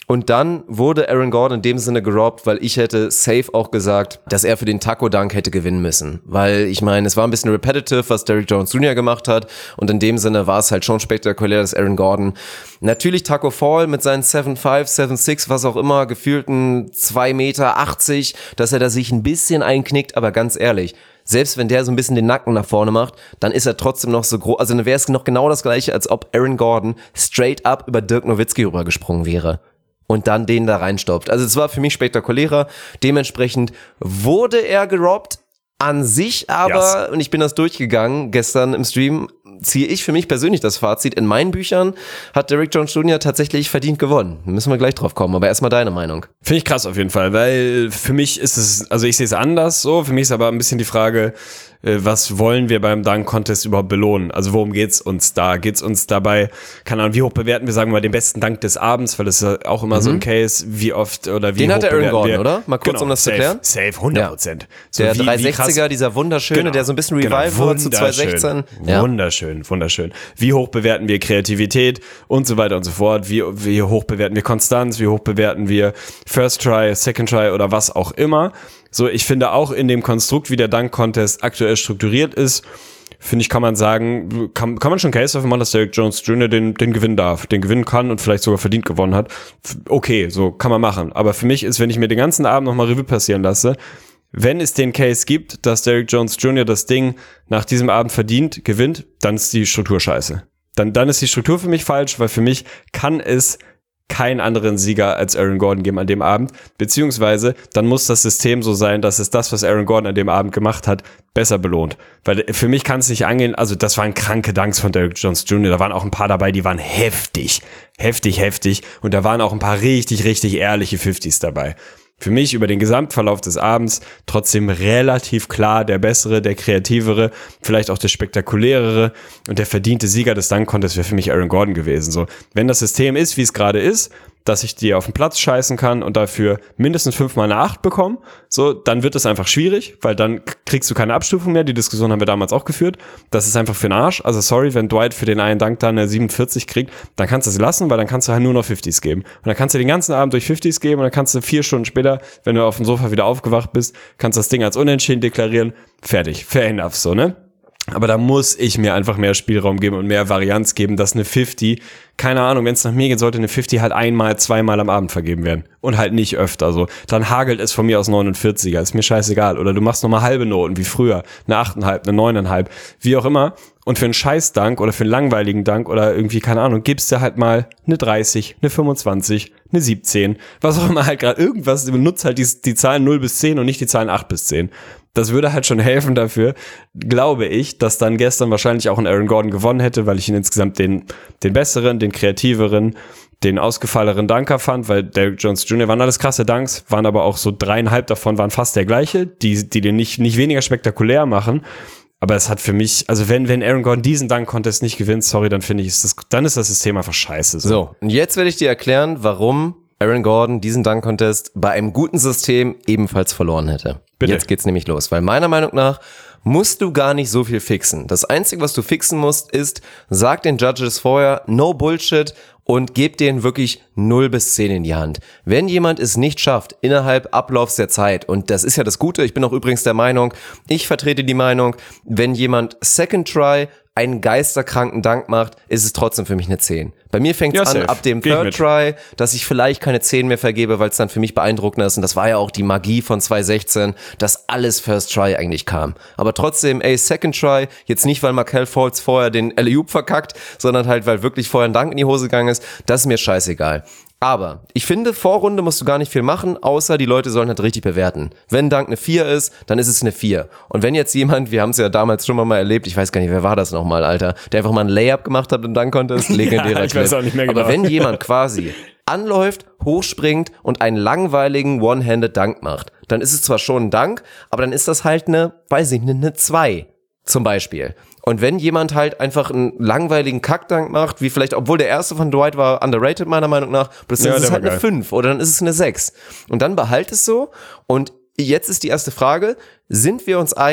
Und dann wurde Aaron Gordon in dem Sinne gerobbt, weil ich hätte safe auch gesagt, dass er für den Taco-Dunk hätte gewinnen müssen. Weil ich meine, es war ein bisschen repetitive, was Derrick Jones Junior gemacht hat. Und in dem Sinne war es halt schon spektakulär, dass Aaron Gordon natürlich Taco Fall mit seinen sieben fünf, sieben sechs, was auch immer, gefühlten zwei Meter achtzig, dass er da sich ein bisschen einknickt. Aber ganz ehrlich, selbst wenn der so ein bisschen den Nacken nach vorne macht, dann ist er trotzdem noch so groß. Also dann wäre es noch genau das Gleiche, als ob Aaron Gordon straight up über Dirk Nowitzki rübergesprungen wäre. Und dann den da reinstopft. Also es war für mich spektakulärer. Dementsprechend wurde er gerobbt an sich, aber, yes. Und ich bin das durchgegangen gestern im Stream, ziehe ich für mich persönlich das Fazit. In meinen Büchern hat Derrick Jones Junior tatsächlich verdient gewonnen. Da müssen wir gleich drauf kommen, aber erstmal deine Meinung. Finde ich krass auf jeden Fall, weil für mich ist es, also ich sehe es anders so, für mich ist aber ein bisschen die Frage, was wollen wir beim Dunk-Contest überhaupt belohnen? Also worum geht's uns da? Geht's uns dabei, keine Ahnung, wie hoch bewerten wir, sagen wir mal, den besten Dank des Abends, weil das ist ja auch immer mhm. so ein Case, wie oft oder wie den hoch hat der Aaron Gordon, wir, oder? Mal kurz, genau, um das safe, zu klären. Safe, hundert Prozent. Ja. So der wie, dreihundertsechziger, wie dieser wunderschöne, genau, der so ein bisschen Revival genau, war zu zweitausendsechzehn. Ja. Wunderschön, wunderschön. Wie hoch bewerten wir Kreativität und so weiter und so fort? Wie, wie hoch bewerten wir Konstanz? Wie hoch bewerten wir First Try, Second Try oder was auch immer? So, ich finde auch in dem Konstrukt, wie der Dunk-Contest aktuell strukturiert ist, finde ich, kann man sagen, kann, kann man schon Case dafür machen, dass Derrick Jones Junior den, den gewinnen darf, den gewinnen kann und vielleicht sogar verdient gewonnen hat. Okay, so kann man machen. Aber für mich ist, wenn ich mir den ganzen Abend nochmal Revue passieren lasse, wenn es den Case gibt, dass Derrick Jones Junior das Ding nach diesem Abend verdient, gewinnt, dann ist die Struktur scheiße. Dann, dann ist die Struktur für mich falsch, weil für mich kann es keinen anderen Sieger als Aaron Gordon geben an dem Abend, beziehungsweise dann muss das System so sein, dass es das, was Aaron Gordon an dem Abend gemacht hat, besser belohnt. Weil für mich kann es nicht angehen, also das waren kranke Dunks von Derrick Jones Junior, da waren auch ein paar dabei, die waren heftig, heftig, heftig und da waren auch ein paar richtig, richtig ehrliche fünfziger dabei. Für mich über den Gesamtverlauf des Abends trotzdem relativ klar der bessere, der kreativere, vielleicht auch der spektakulärere und der verdiente Sieger des Dunk-Contests wäre für mich Aaron Gordon gewesen. So, wenn das System ist, wie es gerade ist, dass ich dir auf den Platz scheißen kann und dafür mindestens fünfmal eine acht bekomme, so, dann wird es einfach schwierig, weil dann kriegst du keine Abstufung mehr. Die Diskussion haben wir damals auch geführt. Das ist einfach für den Arsch. Also sorry, wenn Dwight für den einen Dank dann eine siebenundvierzig kriegt, dann kannst du es lassen, weil dann kannst du halt nur noch fünfziger geben. Und dann kannst du den ganzen Abend durch fünfziger geben und dann kannst du vier Stunden später, wenn du auf dem Sofa wieder aufgewacht bist, kannst du das Ding als unentschieden deklarieren. Fertig. Fair enough, so, ne? Aber da muss ich mir einfach mehr Spielraum geben und mehr Varianz geben, dass eine fünfzig, keine Ahnung, wenn es nach mir geht, sollte eine fünfzig halt einmal, zweimal am Abend vergeben werden. Und halt nicht öfter so. Dann hagelt es von mir aus neunundvierziger, ist mir scheißegal. Oder du machst nochmal halbe Noten, wie früher. Eine acht Komma fünf, eine neun Komma fünf, wie auch immer. Und für einen Scheißdank oder für einen langweiligen Dank oder irgendwie, keine Ahnung, gibst du halt mal eine dreißig, eine fünfundzwanzig, eine siebzehn. Was auch immer halt gerade irgendwas, benutzt halt die, die Zahlen null bis zehn und nicht die Zahlen acht bis zehn. Das würde halt schon helfen dafür, glaube ich, dass dann gestern wahrscheinlich auch ein Aaron Gordon gewonnen hätte, weil ich ihn insgesamt den, den besseren, den kreativeren, den ausgefalleneren Dunker fand, weil Derrick Jones Junior waren alles krasse Dunks, waren aber auch so dreieinhalb davon waren fast der gleiche, die, die den nicht, nicht weniger spektakulär machen. Aber es hat für mich, also wenn, wenn Aaron Gordon diesen Dunk-Contest nicht gewinnt, sorry, dann finde ich, ist das, dann ist das System einfach scheiße. So, so und jetzt werde ich dir erklären, warum Aaron Gordon diesen Dunk-Contest bei einem guten System ebenfalls verloren hätte. Bitte. Jetzt geht's nämlich los, weil meiner Meinung nach musst du gar nicht so viel fixen. Das Einzige, was du fixen musst, ist, sag den Judges vorher, no Bullshit und gib denen wirklich null bis zehn in die Hand. Wenn jemand es nicht schafft, innerhalb Ablaufs der Zeit, und das ist ja das Gute, ich bin auch übrigens der Meinung, ich vertrete die Meinung, wenn jemand Second Try einen geisterkranken Dank macht, ist es trotzdem für mich eine zehn. Bei mir fängt es ja, an safe. Ab dem Third Try, dass ich vielleicht keine zehn mehr vergebe, weil es dann für mich beeindruckender ist. Und das war ja auch die Magie von zwanzig sechzehn, dass alles First Try eigentlich kam. Aber trotzdem, ey, Second Try, jetzt nicht, weil Markelle Fultz vorher den Alley-Oop verkackt, sondern halt, weil wirklich vorher ein Dank in die Hose gegangen ist, das ist mir scheißegal. Aber ich finde, Vorrunde musst du gar nicht viel machen, außer die Leute sollen halt richtig bewerten. Wenn Dank eine vier ist, dann ist es eine vier. Und wenn jetzt jemand, wir haben es ja damals schon mal erlebt, ich weiß gar nicht, wer war das nochmal, Alter, der einfach mal ein Layup gemacht hat im Dunk-Contest, legendärer ja, ich Clip. Weiß auch nicht mehr genau. Aber wenn jemand quasi anläuft, hochspringt und einen langweiligen One-Handed Dunk macht, dann ist es zwar schon ein Dank, aber dann ist das halt eine, weiß ich nicht, eine zwei zum Beispiel. Und wenn jemand halt einfach einen langweiligen Kackdank macht, wie vielleicht, obwohl der erste von Dwight war underrated meiner Meinung nach, das ja, ist es halt eine fünf oder dann ist es eine sechs. Und dann behalt es so. Und jetzt ist die erste Frage, sind wir uns einig,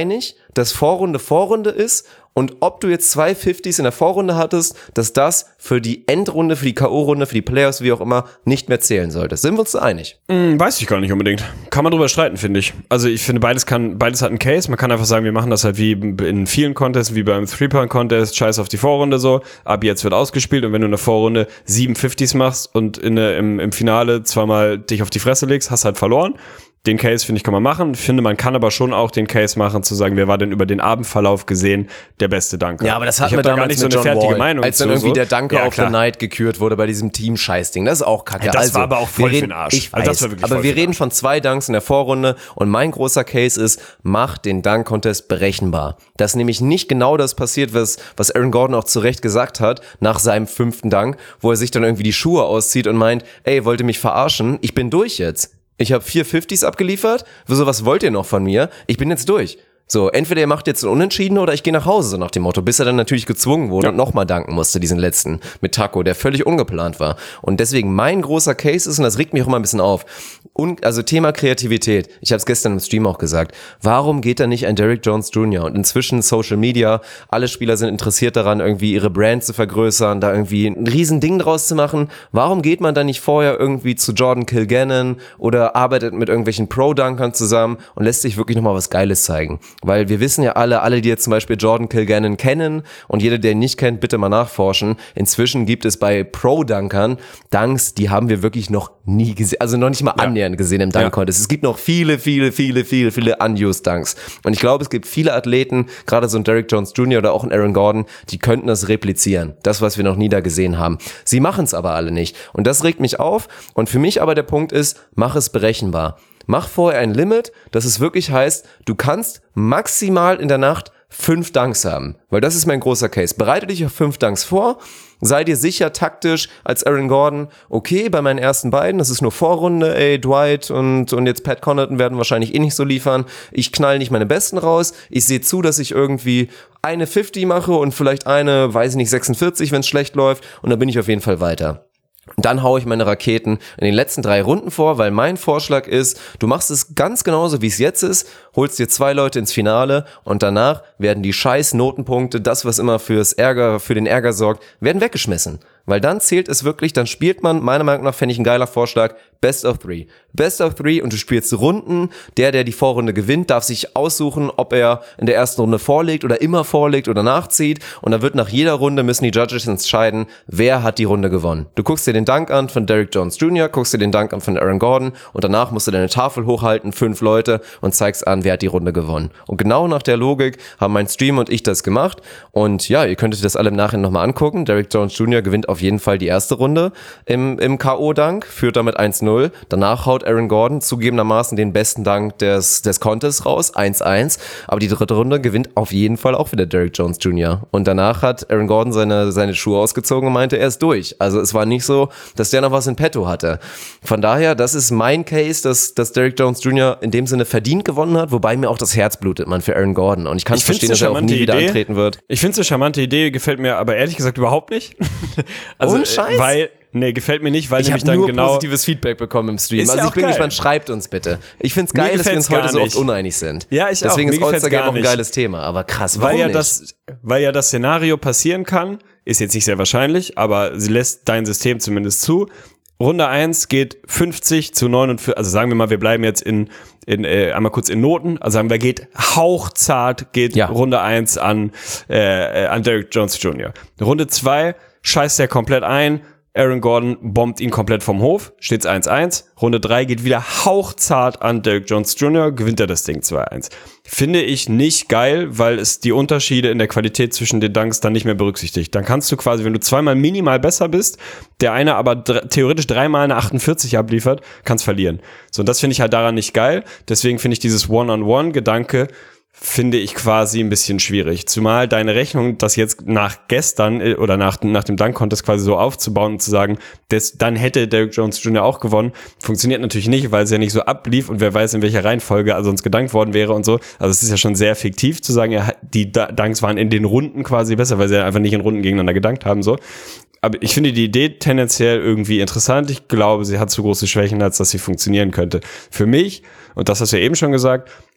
dass Vorrunde Vorrunde ist und ob du jetzt zwei fünfziger in der Vorrunde hattest, dass das für die Endrunde, für die K O-Runde, für die Playoffs, wie auch immer, nicht mehr zählen sollte. Sind wir uns da einig? Hm, weiß ich gar nicht unbedingt. Kann man drüber streiten, finde ich. Also ich finde, beides kann, beides hat einen Case. Man kann einfach sagen, wir machen das halt wie in vielen Contests, wie beim Three-Point-Contest, scheiß auf die Vorrunde so, ab jetzt wird ausgespielt und wenn du in der Vorrunde sieben fünfziger machst und in der, im, im Finale zweimal dich auf die Fresse legst, hast halt verloren. Den Case, finde ich, kann man machen. Ich finde, man kann aber schon auch den Case machen, zu sagen, wer war denn über den Abendverlauf gesehen der beste Danker. Ja, aber das hatten ich wir da damals gar nicht so mit eine John fertige Wall, Meinung als dann zu, irgendwie so. der Danker Ja, of the klar. Night gekürt wurde bei diesem Team-Scheiß-Ding. Das ist auch kacke. Ja, das also, war aber auch voll wir für reden, den Arsch. Ich weiß, Also das war wirklich aber voll wir für den reden von zwei Dunks in der Vorrunde und mein großer Case ist, mach den Dunk-Contest berechenbar. Dass nämlich nicht genau das passiert, was, was Aaron Gordon auch zu Recht gesagt hat, nach seinem fünften Dunk, wo er sich dann irgendwie die Schuhe auszieht und meint, ey, wollt ihr mich verarschen? Ich bin durch jetzt. Ich habe vier fünfziger abgeliefert. Wieso, was wollt ihr noch von mir? Ich bin jetzt durch. So, entweder ihr macht jetzt einen Unentschieden oder ich gehe nach Hause, so nach dem Motto, bis er dann natürlich gezwungen wurde ja. und nochmal danken musste, diesen letzten mit Taco, der völlig ungeplant war. Und deswegen mein großer Case ist, und das regt mich auch immer ein bisschen auf, und, also Thema Kreativität, ich habe es gestern im Stream auch gesagt, warum geht da nicht ein Derrick Jones Junior? Und inzwischen Social Media, alle Spieler sind interessiert daran, irgendwie ihre Brand zu vergrößern, da irgendwie ein riesen Ding draus zu machen. Warum geht man da nicht vorher irgendwie zu Jordan Kilgannon oder arbeitet mit irgendwelchen Pro-Dunkern zusammen und lässt sich wirklich nochmal was Geiles zeigen? Weil wir wissen ja alle, alle, die jetzt zum Beispiel Jordan Kilgannon kennen und jeder, der ihn nicht kennt, bitte mal nachforschen. Inzwischen gibt es bei Pro-Dunkern Dunks, die haben wir wirklich noch nie gesehen, also noch nicht mal ja. annähernd gesehen im Dunk-Contest. Ja. Es gibt noch viele, viele, viele, viele, viele unused Dunks. Und ich glaube, es gibt viele Athleten, gerade so ein Derrick Jones Junior oder auch ein Aaron Gordon, die könnten das replizieren. Das, was wir noch nie da gesehen haben. Sie machen es aber alle nicht. Und das regt mich auf. Und für mich aber der Punkt ist, mach es berechenbar. Mach vorher ein Limit, dass es wirklich heißt, du kannst maximal in der Nacht fünf Dunks haben. Weil das ist mein großer Case. Bereite dich auf fünf Dunks vor. Sei dir sicher taktisch als Aaron Gordon, okay, bei meinen ersten beiden, das ist nur Vorrunde, ey, Dwight und, und jetzt Pat Connaughton werden wahrscheinlich eh nicht so liefern. Ich knall nicht meine Besten raus. Ich sehe zu, dass ich irgendwie eine fünfzig mache und vielleicht eine, weiß ich nicht, sechsundvierzig, wenn es schlecht läuft. Und dann bin ich auf jeden Fall weiter. Und dann haue ich meine Raketen in den letzten drei Runden vor, weil mein Vorschlag ist, du machst es ganz genauso, wie es jetzt ist, holst dir zwei Leute ins Finale und danach werden die scheiß Notenpunkte, das, was immer fürs Ärger, für den Ärger sorgt, werden weggeschmissen. Weil dann zählt es wirklich, dann spielt man, meiner Meinung nach fände ich ein geiler Vorschlag, Best of Three. Best of Three und du spielst Runden. Der, der die Vorrunde gewinnt, darf sich aussuchen, ob er in der ersten Runde vorlegt oder immer vorlegt oder nachzieht. Und dann wird nach jeder Runde müssen die Judges entscheiden, wer hat die Runde gewonnen. Du guckst dir den Dunk an von Derrick Jones Junior, guckst dir den Dunk an von Aaron Gordon und danach musst du deine Tafel hochhalten, fünf Leute und zeigst an, wer hat die Runde gewonnen. Und genau nach der Logik haben mein Stream und ich das gemacht. Und ja, ihr könntet das alle im Nachhinein nochmal angucken. Derrick Jones Junior gewinnt auf jeden Fall die erste Runde im, im K O-Dunk, führt damit eins null. Danach haut Aaron Gordon zugegebenermaßen den besten Dunk des, des Contests raus, eins eins. Aber die dritte Runde gewinnt auf jeden Fall auch wieder Derrick Jones Junior Und danach hat Aaron Gordon seine, seine Schuhe ausgezogen und meinte, er ist durch. Also es war nicht so, dass der noch was in petto hatte. Von daher, das ist mein Case, dass, dass Derrick Jones Junior in dem Sinne verdient gewonnen hat, wobei mir auch das Herz blutet, man, für Aaron Gordon. Und ich kann ich verstehen, dass er auch nie Idee. wieder antreten wird. Ich finde es eine charmante Idee, gefällt mir aber ehrlich gesagt überhaupt nicht. also, Ohne Scheiß? Weil, nee, gefällt mir nicht, weil Ich nämlich habe dann nur genau positives Feedback bekommen im Stream. Ist Also ja ich auch bin geil. gespannt, schreibt uns bitte. Ich find's geil, Mir dass wir uns gefällt's heute so gar oft nicht. uneinig sind. Ja, ich auch. Deswegen Mir ist gefällt's All-Star Game gar auch ein nicht. geiles Thema. Aber krass, warum weil ja nicht? das, weil ja das Szenario passieren kann, ist jetzt nicht sehr wahrscheinlich, aber sie lässt dein System zumindest zu. Runde eins geht fünfzig zu neunundvierzig, also sagen wir mal, wir bleiben jetzt in, in äh, einmal kurz in Noten, also sagen wir, geht hauchzart, geht Ja. Runde eins an, äh, an Derrick Jones Junior Runde zwei scheißt er komplett ein, Aaron Gordon bombt ihn komplett vom Hof, steht's eins eins. Runde drei geht wieder hauchzart an Derrick Jones Junior, gewinnt er das Ding zwei eins. Finde ich nicht geil, weil es die Unterschiede in der Qualität zwischen den Dunks dann nicht mehr berücksichtigt. Dann kannst du quasi, wenn du zweimal minimal besser bist, der eine aber dr- theoretisch dreimal eine achtundvierzig abliefert, kannst verlieren. So, und das finde ich halt daran nicht geil. Deswegen finde ich dieses One-on-One-Gedanke finde ich quasi ein bisschen schwierig. Zumal deine Rechnung, das jetzt nach gestern äh, oder nach, nach dem Dunk-Contest quasi so aufzubauen und zu sagen, das, dann hätte Derrick Jones Junior auch gewonnen, funktioniert natürlich nicht, weil es ja nicht so ablief und wer weiß, in welcher Reihenfolge also sonst gedankt worden wäre und so. Also es ist ja schon sehr fiktiv zu sagen, ja, die Dunks waren in den Runden quasi besser, weil sie ja einfach nicht in Runden gegeneinander gedankt haben, so. Aber ich finde die Idee tendenziell irgendwie interessant. Ich glaube, sie hat zu große Schwächen, als dass sie funktionieren könnte. Für mich, und das hast du ja eben schon gesagt,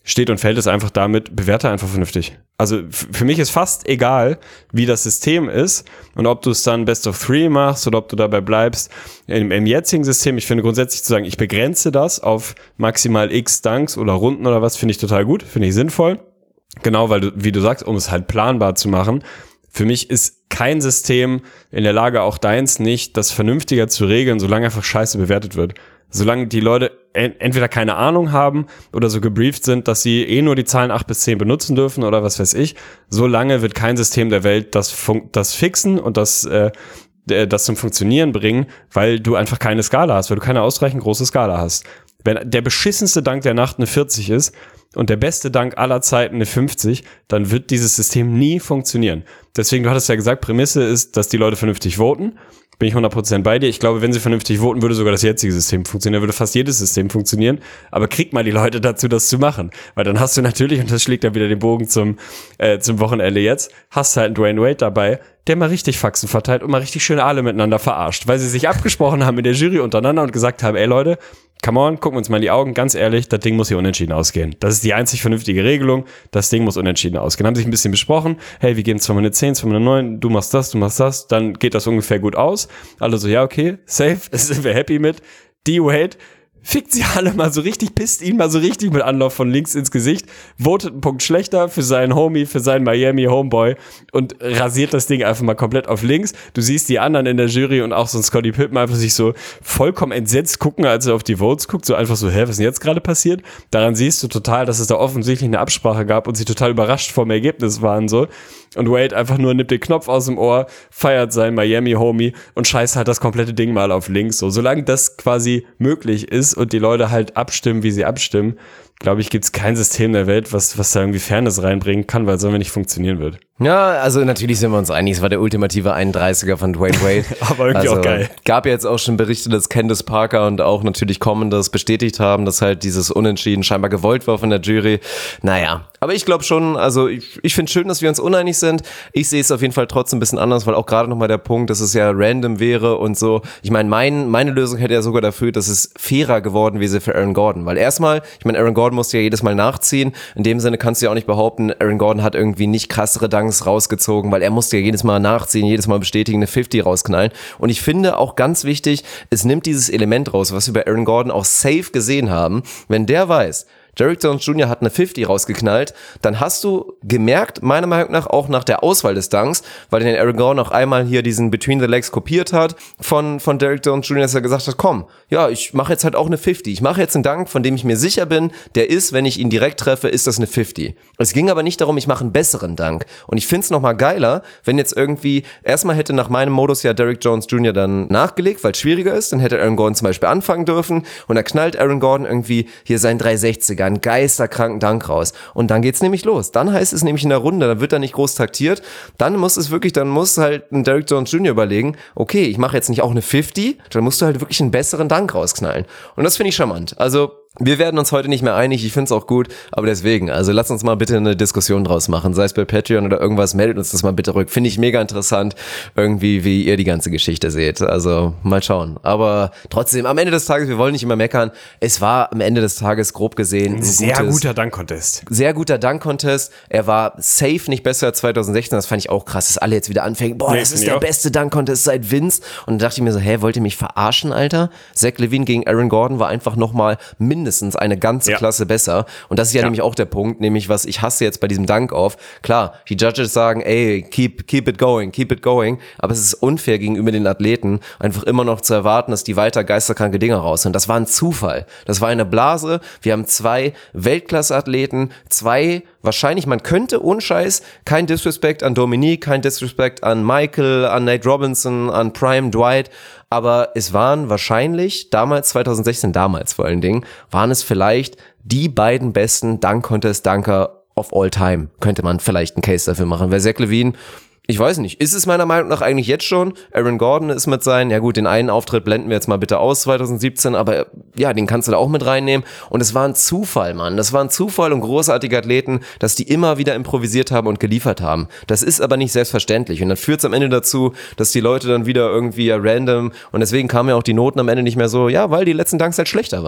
steht und fällt es einfach damit, bewerte einfach vernünftig. Also f- für mich ist fast egal, wie das System ist und ob du es dann Best of Three machst oder ob du dabei bleibst. Im, im jetzigen System, ich finde grundsätzlich zu sagen, ich begrenze das auf maximal x Dunks oder Runden oder was, finde ich total gut, finde ich sinnvoll. Genau, weil du, wie du sagst, um es halt planbar zu machen. Für mich ist kein System in der Lage, auch deins nicht, das vernünftiger zu regeln, solange einfach scheiße bewertet wird. Solange die Leute entweder keine Ahnung haben oder so gebrieft sind, dass sie eh nur die Zahlen acht bis zehn benutzen dürfen oder was weiß ich, solange wird kein System der Welt das, fun- das fixen und das, äh, das zum Funktionieren bringen, weil du einfach keine Skala hast, weil du keine ausreichend große Skala hast. Wenn der beschissenste Dank der Nacht eine vierzig ist und der beste Dank aller Zeiten eine fünfzig, dann wird dieses System nie funktionieren. Deswegen, du hattest ja gesagt, Prämisse ist, dass die Leute vernünftig voten. Bin ich hundert Prozent bei dir. Ich glaube, wenn sie vernünftig voten, würde sogar das jetzige System funktionieren. Da würde fast jedes System funktionieren. Aber krieg mal die Leute dazu, das zu machen. Weil dann hast du natürlich, und das schlägt ja wieder den Bogen zum, äh, zum Wochenende jetzt, hast halt einen Dwayne Wade dabei, der mal richtig Faxen verteilt und mal richtig schön alle miteinander verarscht. Weil sie sich abgesprochen haben in der Jury untereinander und gesagt haben, ey Leute, come on, gucken wir uns mal in die Augen, ganz ehrlich, das Ding muss hier unentschieden ausgehen. Das ist die einzig vernünftige Regelung, das Ding muss unentschieden ausgehen. Haben sich ein bisschen besprochen, hey, wir gehen zweimal eine zehn, zweimal eine neun, du machst das, du machst das, dann geht das ungefähr gut aus. Alle so, ja, okay, safe, sind wir happy mit. D-Wade fickt sie alle mal so richtig, pisst ihn mal so richtig mit Anlauf von links ins Gesicht, votet einen Punkt schlechter für seinen Homie, für seinen Miami Homeboy und rasiert das Ding einfach mal komplett auf links. Du siehst die anderen in der Jury und auch so ein Scottie Pippen einfach sich so vollkommen entsetzt gucken, als er auf die Votes guckt, so einfach so, hä, was ist denn jetzt gerade passiert? Daran siehst du total, dass es da offensichtlich eine Absprache gab und sie total überrascht vom Ergebnis waren so. Und Wade einfach nur nimmt den Knopf aus dem Ohr, feiert seinen Miami-Homie und scheißt halt das komplette Ding mal auf links. So, solange das quasi möglich ist und die Leute halt abstimmen, wie sie abstimmen, glaube ich, gibt es kein System der Welt, was, was da irgendwie Fairness reinbringen kann, weil es sonst nicht funktionieren wird. Ja, also natürlich sind wir uns einig, es war der ultimative einunddreißiger von Dwayne Wade. Aber irgendwie also, auch geil. Gab ja jetzt auch schon Berichte, dass Candace Parker und auch natürlich Common das bestätigt haben, dass halt dieses Unentschieden scheinbar gewollt war von der Jury. Naja, aber ich glaube schon, also ich, ich finde schön, dass wir uns uneinig sind. Ich sehe es auf jeden Fall trotzdem ein bisschen anders, weil auch gerade nochmal der Punkt, dass es ja random wäre und so. Ich meine, mein, meine Lösung hätte ja sogar dafür, dass es fairer geworden wäre für Aaron Gordon. Weil erstmal, ich meine, Aaron Gordon musste ja jedes Mal nachziehen. In dem Sinne kannst du ja auch nicht behaupten, Aaron Gordon hat irgendwie nicht krassere Dunks rausgezogen, weil er musste ja jedes Mal nachziehen, jedes Mal bestätigen, eine fünfzig rausknallen. Und ich finde auch ganz wichtig, es nimmt dieses Element raus, was wir bei Aaron Gordon auch safe gesehen haben. Wenn der weiß, Derrick Jones Junior hat eine fünfzig rausgeknallt, dann hast du gemerkt, meiner Meinung nach auch nach der Auswahl des Dunks, weil den Aaron Gordon auch einmal hier diesen Between the Legs kopiert hat von von Derrick Jones Junior, dass er gesagt hat, komm, ja, ich mache jetzt halt auch eine fünfzig. Ich mache jetzt einen Dunk, von dem ich mir sicher bin, der ist, wenn ich ihn direkt treffe, ist das eine fünfzig. Es ging aber nicht darum, ich mache einen besseren Dunk. Und ich find's nochmal geiler, wenn jetzt irgendwie, erstmal hätte nach meinem Modus ja Derrick Jones Junior dann nachgelegt, weil es schwieriger ist, dann hätte Aaron Gordon zum Beispiel anfangen dürfen und da knallt Aaron Gordon irgendwie hier seinen dreihundertsechziger, einen geisterkranken Dank raus. Und dann geht's nämlich los. Dann heißt es nämlich in der Runde, dann wird da nicht groß taktiert. Dann muss es wirklich, dann muss halt ein Derrick Jones Junior überlegen, okay, ich mache jetzt nicht auch eine fünfzig, dann musst du halt wirklich einen besseren Dank rausknallen. Und das finde ich charmant. Also wir werden uns heute nicht mehr einig, ich finde es auch gut, aber deswegen, also lasst uns mal bitte eine Diskussion draus machen, sei es bei Patreon oder irgendwas, meldet uns das mal bitte rück, finde ich mega interessant, irgendwie, wie ihr die ganze Geschichte seht, also mal schauen, aber trotzdem, am Ende des Tages, wir wollen nicht immer meckern, es war am Ende des Tages grob gesehen ein, ein sehr gutes, guter Dunk-Contest. Sehr guter Dunk-Contest, er war safe nicht besser als zwanzig sechzehn, das fand ich auch krass, dass alle jetzt wieder anfangen, boah, nee, das ist der auch. beste Dunk-Contest seit Vince, und dann dachte ich mir so, hä, wollt ihr mich verarschen, Alter? Zach LaVine gegen Aaron Gordon war einfach nochmal mindestens eine ganze ja. Klasse besser. Und das ist ja, ja nämlich auch der Punkt, nämlich was ich hasse jetzt bei diesem Dunk-Off. Klar, die Judges sagen, ey, keep, keep it going, keep it going. Aber es ist unfair gegenüber den Athleten, einfach immer noch zu erwarten, dass die weiter geisterkranke Dinger raus sind. Das war ein Zufall. Das war eine Blase. Wir haben zwei Weltklasse-Athleten, zwei, wahrscheinlich, man könnte ohne Scheiß, kein Disrespect an Dominique, kein Disrespect an Michael, an Nate Robinson, an Prime Dwight, aber es waren wahrscheinlich damals, zwanzig sechzehn, damals vor allen Dingen, waren es vielleicht die beiden besten Dunk-Contest-Dunker of all time. Könnte man vielleicht einen Case dafür machen, weil Zach LaVine, ich weiß nicht, ist es meiner Meinung nach eigentlich jetzt schon? Aaron Gordon ist mit seinen, ja gut, den einen Auftritt blenden wir jetzt mal bitte aus, zwanzig siebzehn, aber ja, den kannst du da auch mit reinnehmen. Und es war ein Zufall, Mann. Das war ein Zufall und großartige Athleten, dass die immer wieder improvisiert haben und geliefert haben. Das ist aber nicht selbstverständlich. Und dann führt es am Ende dazu, dass die Leute dann wieder irgendwie ja random, und deswegen kamen ja auch die Noten am Ende nicht mehr so, ja, weil die letzten Dunks halt schlechter waren.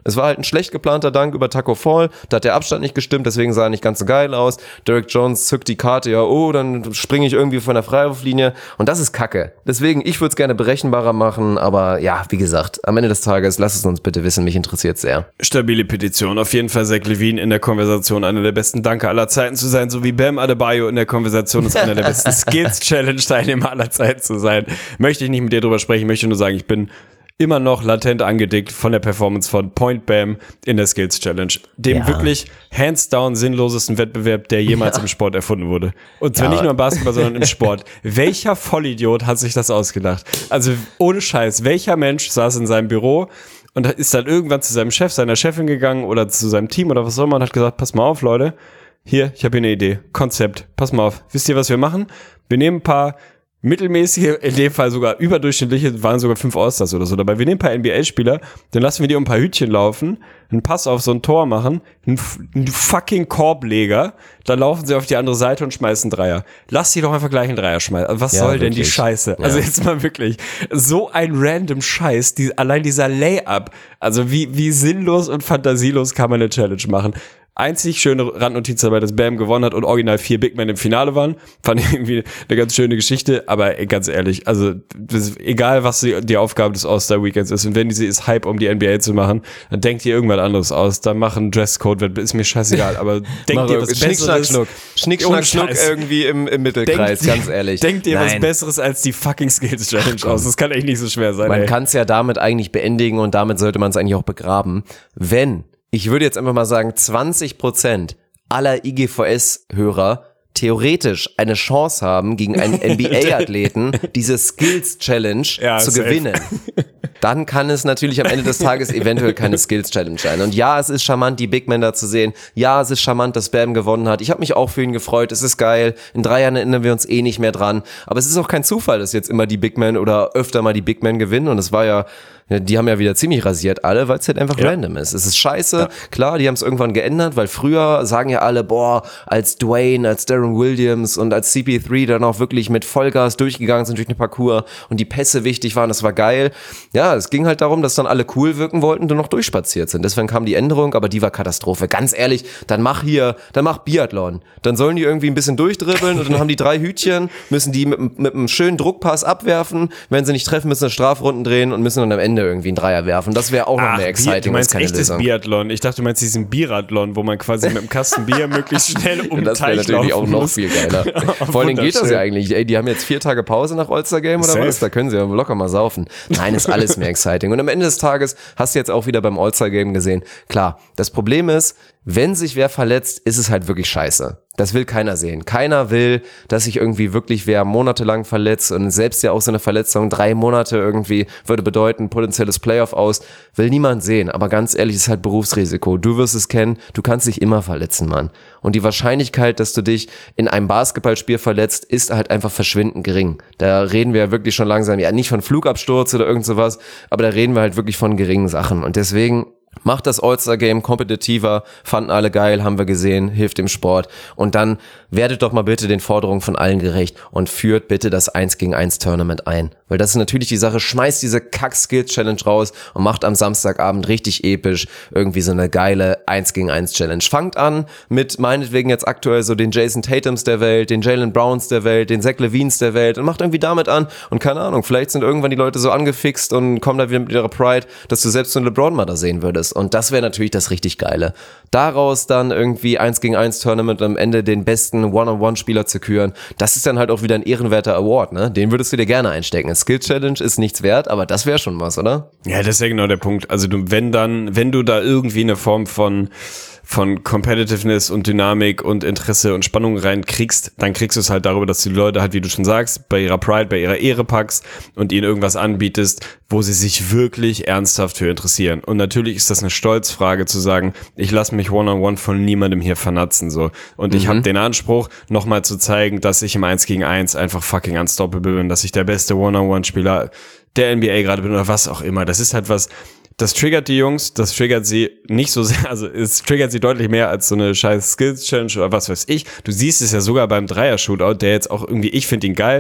Es war halt ein schlecht geplanter Dank über Taco Fall, da hat der Abstand nicht gestimmt, deswegen sah er nicht ganz so geil aus. Derrick Jones zückt die Karte, ja, oh, dann springe ich irgendwie von der Freiwurflinie und das ist Kacke. Deswegen, ich würde es gerne berechenbarer machen, aber ja, wie gesagt, am Ende des Tages, lasst es uns bitte wissen, mich interessiert sehr. Stabile Petition, auf jeden Fall Zach LaVine in der Konversation, einer der besten Danke aller Zeiten zu sein, so wie Bam Adebayo in der Konversation ist einer der besten Skills-Challenge-Teilnehmer aller Zeiten zu sein. Möchte ich nicht mit dir drüber sprechen, möchte nur sagen, ich bin immer noch latent angedickt von der Performance von Point Bam in der Skills Challenge. Dem ja. wirklich hands down sinnlosesten Wettbewerb, der jemals ja. im Sport erfunden wurde. Und zwar ja. nicht nur im Basketball, sondern im Sport. Welcher Vollidiot hat sich das ausgedacht? Also ohne Scheiß, welcher Mensch saß in seinem Büro und ist dann irgendwann zu seinem Chef, seiner Chefin gegangen oder zu seinem Team oder was auch immer und hat gesagt, pass mal auf, Leute, hier, ich habe hier eine Idee, Konzept, pass mal auf. Wisst ihr, was wir machen? Wir nehmen ein paar mittelmäßige, in dem Fall sogar überdurchschnittliche, waren sogar fünf All-Stars oder so dabei. Wir nehmen ein paar N B A-Spieler, dann lassen wir die um ein paar Hütchen laufen, einen Pass auf so ein Tor machen, einen, einen fucking Korbleger, dann laufen sie auf die andere Seite und schmeißen Dreier. Lass sie doch einfach gleich einen Dreier schmeißen. Was ja, soll wirklich. denn die Scheiße? Ja. Also jetzt mal wirklich, so ein random Scheiß, die, allein dieser Layup, also wie, wie sinnlos und fantasielos kann man eine Challenge machen? Einzig schöne Randnotiz dabei, dass Bam gewonnen hat und original vier Big Men im Finale waren. Fand ich irgendwie eine ganz schöne Geschichte, aber ganz ehrlich, also das ist, egal was die, die Aufgabe des All-Star-Weekends ist und wenn diese ist, Hype um die N B A zu machen, dann denkt ihr irgendwas anderes aus, dann machen Dresscode, ist mir scheißegal, aber denkt ihr was Schnick, Besseres. Schnack, Schnick, Schnack, Schnuck irgendwie im, im Mittelkreis, denkt, ganz ehrlich. Denkt ihr Nein. was Besseres als die fucking Skills Challenge aus? Das kann echt nicht so schwer sein. Man kann es ja damit eigentlich beendigen und damit sollte man es eigentlich auch begraben. Wenn, ich würde jetzt einfach mal sagen, zwanzig Prozent aller I G V S-Hörer theoretisch eine Chance haben, gegen einen N B A-Athleten diese Skills-Challenge ja, zu safe. gewinnen, dann kann es natürlich am Ende des Tages eventuell keine Skills-Challenge sein. Und ja, es ist charmant, die Big Men da zu sehen. Ja, es ist charmant, dass Bam gewonnen hat. Ich habe mich auch für ihn gefreut. Es ist geil. In drei Jahren erinnern wir uns eh nicht mehr dran. Aber es ist auch kein Zufall, dass jetzt immer die Big Men oder öfter mal die Big Men gewinnen. Und es war ja, die haben ja wieder ziemlich rasiert alle, weil es halt einfach ja. random ist. Es ist scheiße. Ja. Klar, die haben es irgendwann geändert, weil früher sagen ja alle, boah, als Dwayne, als Deron Williams und als C P drei dann auch wirklich mit Vollgas durchgegangen sind durch den Parcours und die Pässe wichtig waren, das war geil. Ja, es ging halt darum, dass dann alle cool wirken wollten und noch durchspaziert sind. Deswegen kam die Änderung, aber die war Katastrophe. Ganz ehrlich, dann mach hier, dann mach Biathlon. Dann sollen die irgendwie ein bisschen durchdribbeln und dann haben die drei Hütchen, müssen die mit, mit einem schönen Druckpass abwerfen. Wenn sie nicht treffen, müssen sie Strafrunden drehen und müssen dann am Ende irgendwie einen Dreier werfen. Das wäre auch noch Ach, mehr exciting. Du meinst keine echtes Lösung. Biathlon. Ich dachte, du meinst diesen Biathlon, wo man quasi mit einem Kasten Bier möglichst schnell um den Teich laufen muss. Das wäre natürlich auch noch viel geiler. Vor allem geht das ja eigentlich. Ey, die haben jetzt vier Tage Pause nach All-Star Game oder Safe. was? Da können sie ja locker mal saufen. Nein, ist alles mehr exciting. Und am Ende des Tages hast du jetzt auch wieder beim All-Star Game gesehen. Klar, das Problem ist, wenn sich wer verletzt, ist es halt wirklich scheiße. Das will keiner sehen. Keiner will, dass sich irgendwie wirklich wer monatelang verletzt und selbst ja auch so eine Verletzung drei Monate irgendwie würde bedeuten, potenzielles Playoff aus, will niemand sehen. Aber ganz ehrlich, es ist halt Berufsrisiko. Du wirst es kennen, du kannst dich immer verletzen, Mann. Und die Wahrscheinlichkeit, dass du dich in einem Basketballspiel verletzt, ist halt einfach verschwindend gering. Da reden wir ja wirklich schon langsam, ja nicht von Flugabsturz oder irgend sowas, aber da reden wir halt wirklich von geringen Sachen. Und deswegen macht das All-Star-Game kompetitiver, fanden alle geil, haben wir gesehen, hilft dem Sport. Und dann werdet doch mal bitte den Forderungen von allen gerecht und führt bitte das eins gegen eins Tournament ein. Weil das ist natürlich die Sache, schmeißt diese Kack-Skills-Challenge raus und macht am Samstagabend richtig episch irgendwie so eine geile eins gegen eins Challenge. Fangt an mit meinetwegen jetzt aktuell so den Jason Tatums der Welt, den Jalen Browns der Welt, den Zach LaVines der Welt und macht irgendwie damit an. Und keine Ahnung, vielleicht sind irgendwann die Leute so angefixt und kommen da wieder mit ihrer Pride, dass du selbst so einen LeBron mal da sehen würdest. Und das wäre natürlich das richtig Geile. Daraus dann irgendwie eins gegen eins Tournament am Ende den besten One-on-One-Spieler zu küren, das ist dann halt auch wieder ein ehrenwerter Award, ne? Den würdest du dir gerne einstecken. Eine Skill-Challenge ist nichts wert, aber das wäre schon was, oder? Ja, das ist ja genau der Punkt. Also du, wenn dann, wenn du da irgendwie eine Form von von Competitiveness und Dynamik und Interesse und Spannung reinkriegst, dann kriegst du es halt darüber, dass du die Leute halt, wie du schon sagst, bei ihrer Pride, bei ihrer Ehre packst und ihnen irgendwas anbietest, wo sie sich wirklich ernsthaft für interessieren. Und natürlich ist das eine Stolzfrage zu sagen, ich lasse mich One-on-One von niemandem hier vernatzen, so. Und ich mhm. habe den Anspruch, nochmal zu zeigen, dass ich im eins gegen eins einfach fucking unstoppable bin, dass ich der beste One-on-One-Spieler der N B A gerade bin oder was auch immer. Das ist halt was, das triggert die Jungs, das triggert sie nicht so sehr, also es triggert sie deutlich mehr als so eine scheiß Skills-Challenge oder was weiß ich. Du siehst es ja sogar beim Dreier-Shootout, der jetzt auch irgendwie, ich finde ihn geil,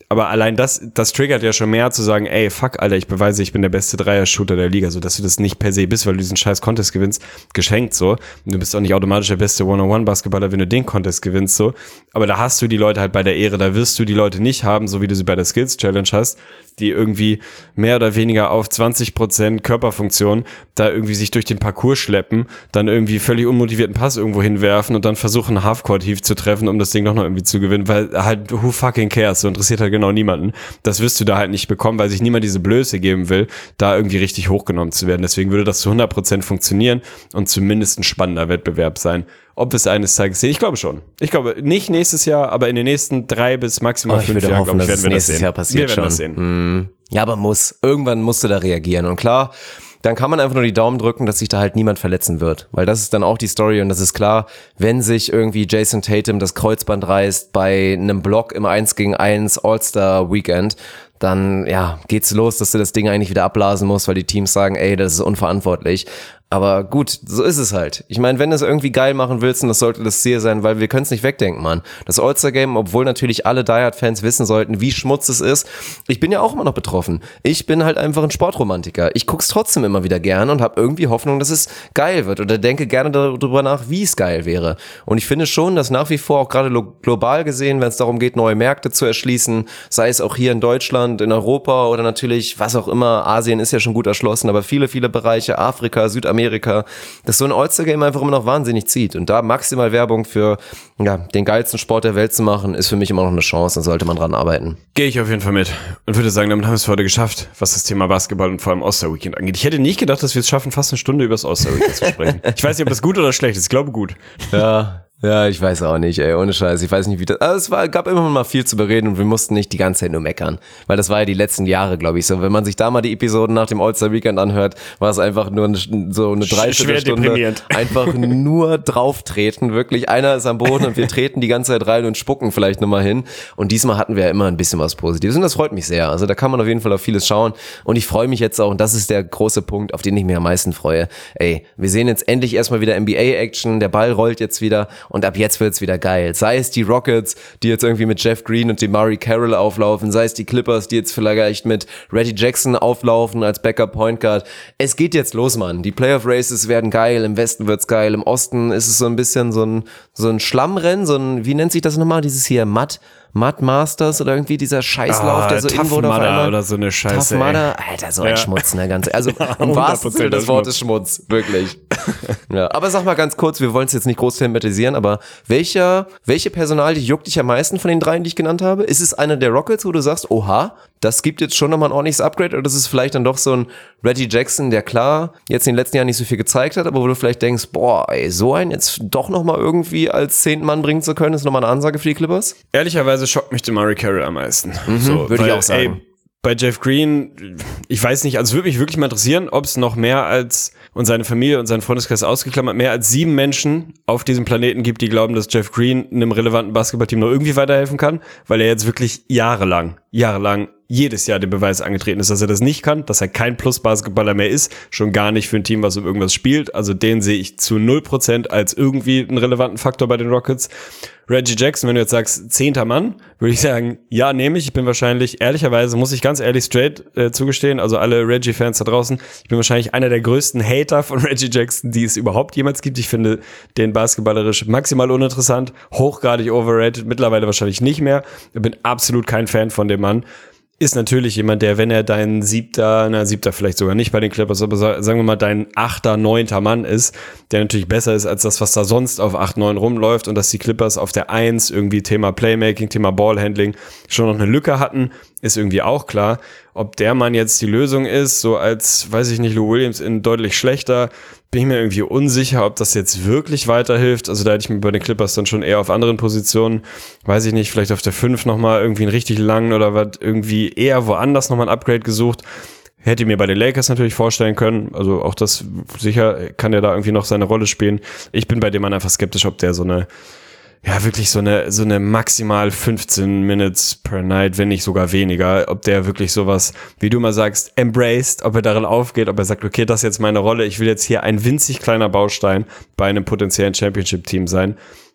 aber allein das, das triggert ja schon mehr zu sagen, ey, fuck, Alter, ich beweise, ich bin der beste Dreier-Shooter der Liga, so dass du das nicht per se bist, weil du diesen scheiß Contest gewinnst, geschenkt so. Und du bist auch nicht automatisch der beste One-on-One-Basketballer, wenn du den Contest gewinnst so. Aber da hast du die Leute halt bei der Ehre, da wirst du die Leute nicht haben, so wie du sie bei der Skills-Challenge hast, die irgendwie mehr oder weniger auf zwanzig Prozent Körperfunktion da irgendwie sich durch den Parcours schleppen, dann irgendwie völlig unmotivierten Pass irgendwo hinwerfen und dann versuchen, einen Halfcourt-Heave zu treffen, um das Ding doch noch irgendwie zu gewinnen, weil halt, who fucking cares, so interessiert halt genau niemanden. Das wirst du da halt nicht bekommen, weil sich niemand diese Blöße geben will, da irgendwie richtig hochgenommen zu werden. Deswegen würde das zu hundert Prozent funktionieren und zumindest ein spannender Wettbewerb sein. Ob es eines Tages sehen? Ich glaube schon. Ich glaube nicht nächstes Jahr, aber in den nächsten drei bis maximal oh, fünf Jahren, glaube ich, werden wir das sehen. Jahr passiert wir werden schon. das sehen. Mm. Ja, aber muss. Irgendwann musst du da reagieren. Und klar, dann kann man einfach nur die Daumen drücken, dass sich da halt niemand verletzen wird. Weil das ist dann auch die Story und das ist klar, wenn sich irgendwie Jason Tatum das Kreuzband reißt bei einem Block im eins gegen eins All-Star-Weekend, dann ja geht's los, dass du das Ding eigentlich wieder abblasen musst, weil die Teams sagen, ey, das ist unverantwortlich. Aber gut, so ist es halt. Ich meine, wenn du es irgendwie geil machen willst, und das sollte das Ziel sein, weil wir können es nicht wegdenken, Mann. Das All-Star-Game, obwohl natürlich alle Die Hard-Fans wissen sollten, wie Schmutz es ist. Ich bin ja auch immer noch betroffen. Ich bin halt einfach ein Sportromantiker. Ich guck's trotzdem immer wieder gerne und habe irgendwie Hoffnung, dass es geil wird oder denke gerne darüber nach, wie es geil wäre. Und ich finde schon, dass nach wie vor auch gerade lo- global gesehen, wenn es darum geht, neue Märkte zu erschließen, sei es auch hier in Deutschland, in Europa oder natürlich was auch immer, Asien ist ja schon gut erschlossen, aber viele, viele Bereiche, Afrika, Südamerika, Amerika, dass so ein All-Star-Game einfach immer noch wahnsinnig zieht. Und da maximal Werbung für ja, den geilsten Sport der Welt zu machen, ist für mich immer noch eine Chance, da sollte man dran arbeiten. Gehe ich auf jeden Fall mit und würde sagen, damit haben wir es für heute geschafft, was das Thema Basketball und vor allem All-Star-Weekend angeht. Ich hätte nicht gedacht, dass wir es schaffen, fast eine Stunde über das All-Star-Weekend zu sprechen. Ich weiß nicht, ob das gut oder schlecht ist. Ich glaube gut. Ja. Ja, ich weiß auch nicht, ey, ohne Scheiß. Ich weiß nicht, wie das. Also es war, gab immer mal viel zu bereden und wir mussten nicht die ganze Zeit nur meckern. Weil das war ja die letzten Jahre, glaube ich, so. Wenn man sich da mal die Episoden nach dem All-Star-Weekend anhört, war es einfach nur eine, so eine Dreiviertelstunde. Einfach nur drauftreten, wirklich. Einer ist am Boden und wir treten die ganze Zeit rein und spucken vielleicht nochmal hin. Und diesmal hatten wir ja immer ein bisschen was Positives und das freut mich sehr. Also da kann man auf jeden Fall auf vieles schauen. Und ich freue mich jetzt auch, und das ist der große Punkt, auf den ich mich am meisten freue. Ey, wir sehen jetzt endlich erstmal wieder N B A-Action, der Ball rollt jetzt wieder. Und ab jetzt wird's wieder geil. Sei es die Rockets, die jetzt irgendwie mit Jeff Green und DeMarre Carroll auflaufen, sei es die Clippers, die jetzt vielleicht mit Reggie Jackson auflaufen als Backup Point Guard. Es geht jetzt los, Mann. Die Playoff Races werden geil, im Westen wird's geil, im Osten ist es so ein bisschen so ein, so ein Schlammrennen, so ein, wie nennt sich das nochmal, dieses hier, Matt, Mud Masters oder irgendwie dieser Scheißlauf, ah, der so irgendwo auf einmal oder so eine Scheiße. Tough Mudder, Alter, so ein ja. Schmutz, ne, ganz, also im wahrsten Sinne des Wortes Schmutz, wirklich. Ja, aber sag mal ganz kurz, wir wollen es jetzt nicht groß thematisieren, aber welcher, welche Personalie juckt dich am meisten von den dreien, die ich genannt habe? Ist es einer der Rockets, wo du sagst, oha, das gibt jetzt schon nochmal ein ordentliches Upgrade, oder ist es vielleicht dann doch so ein Reggie Jackson, der klar jetzt in den letzten Jahren nicht so viel gezeigt hat, aber wo du vielleicht denkst, boah, ey, so einen jetzt doch nochmal irgendwie als zehnten Mann bringen zu können, ist nochmal eine Ansage für die Clippers? Ehrlicherweise schockt mich DeMarre Carroll am meisten. Mhm, so, würde ich auch sagen. Ey, bei Jeff Green, ich weiß nicht, also würde mich wirklich mal interessieren, ob es noch mehr als, und seine Familie und seinen Freundeskreis ausgeklammert, mehr als sieben Menschen auf diesem Planeten gibt, die glauben, dass Jeff Green einem relevanten Basketballteam noch irgendwie weiterhelfen kann, weil er jetzt wirklich jahrelang, jahrelang jedes Jahr den Beweis angetreten ist, dass er das nicht kann, dass er kein Plus-Basketballer mehr ist, schon gar nicht für ein Team, was um irgendwas spielt. Also den sehe ich zu null Prozent als irgendwie einen relevanten Faktor bei den Rockets. Reggie Jackson, wenn du jetzt sagst, zehnter Mann, würde ich sagen, ja, nehme ich. Ich bin wahrscheinlich, ehrlicherweise, muss ich ganz ehrlich straight äh, zugestehen, also alle Reggie-Fans da draußen, ich bin wahrscheinlich einer der größten Hater von Reggie Jackson, die es überhaupt jemals gibt. Ich finde den basketballerisch maximal uninteressant, hochgradig overrated, mittlerweile wahrscheinlich nicht mehr. Ich bin absolut kein Fan von dem Mann. Ist natürlich jemand, der, wenn er dein siebter, na siebter vielleicht sogar nicht bei den Clippers, aber sagen wir mal dein achter, neunter Mann ist, der natürlich besser ist als das, was da sonst auf acht, neun rumläuft, und dass die Clippers auf der eins irgendwie Thema Playmaking, Thema Ballhandling schon noch eine Lücke hatten, ist irgendwie auch klar. Ob der Mann jetzt die Lösung ist, so als, weiß ich nicht, Lou Williams in deutlich schlechter, bin ich mir irgendwie unsicher, ob das jetzt wirklich weiterhilft. Also da hätte ich mir bei den Clippers dann schon eher auf anderen Positionen, weiß ich nicht, vielleicht auf der fünf nochmal irgendwie einen richtig langen oder was, irgendwie eher woanders nochmal ein Upgrade gesucht. Hätte ich mir bei den Lakers natürlich vorstellen können. Also auch das, sicher kann der da irgendwie noch seine Rolle spielen. Ich bin bei dem Mann einfach skeptisch, ob der so eine, ja, wirklich so eine, so eine maximal fünfzehn Minutes per Night, wenn nicht sogar weniger, ob der wirklich sowas, wie du mal sagst, embraced, ob er darin aufgeht, ob er sagt, okay, das ist jetzt meine Rolle, ich will jetzt hier ein winzig kleiner Baustein bei einem potenziellen Championship-Team sein.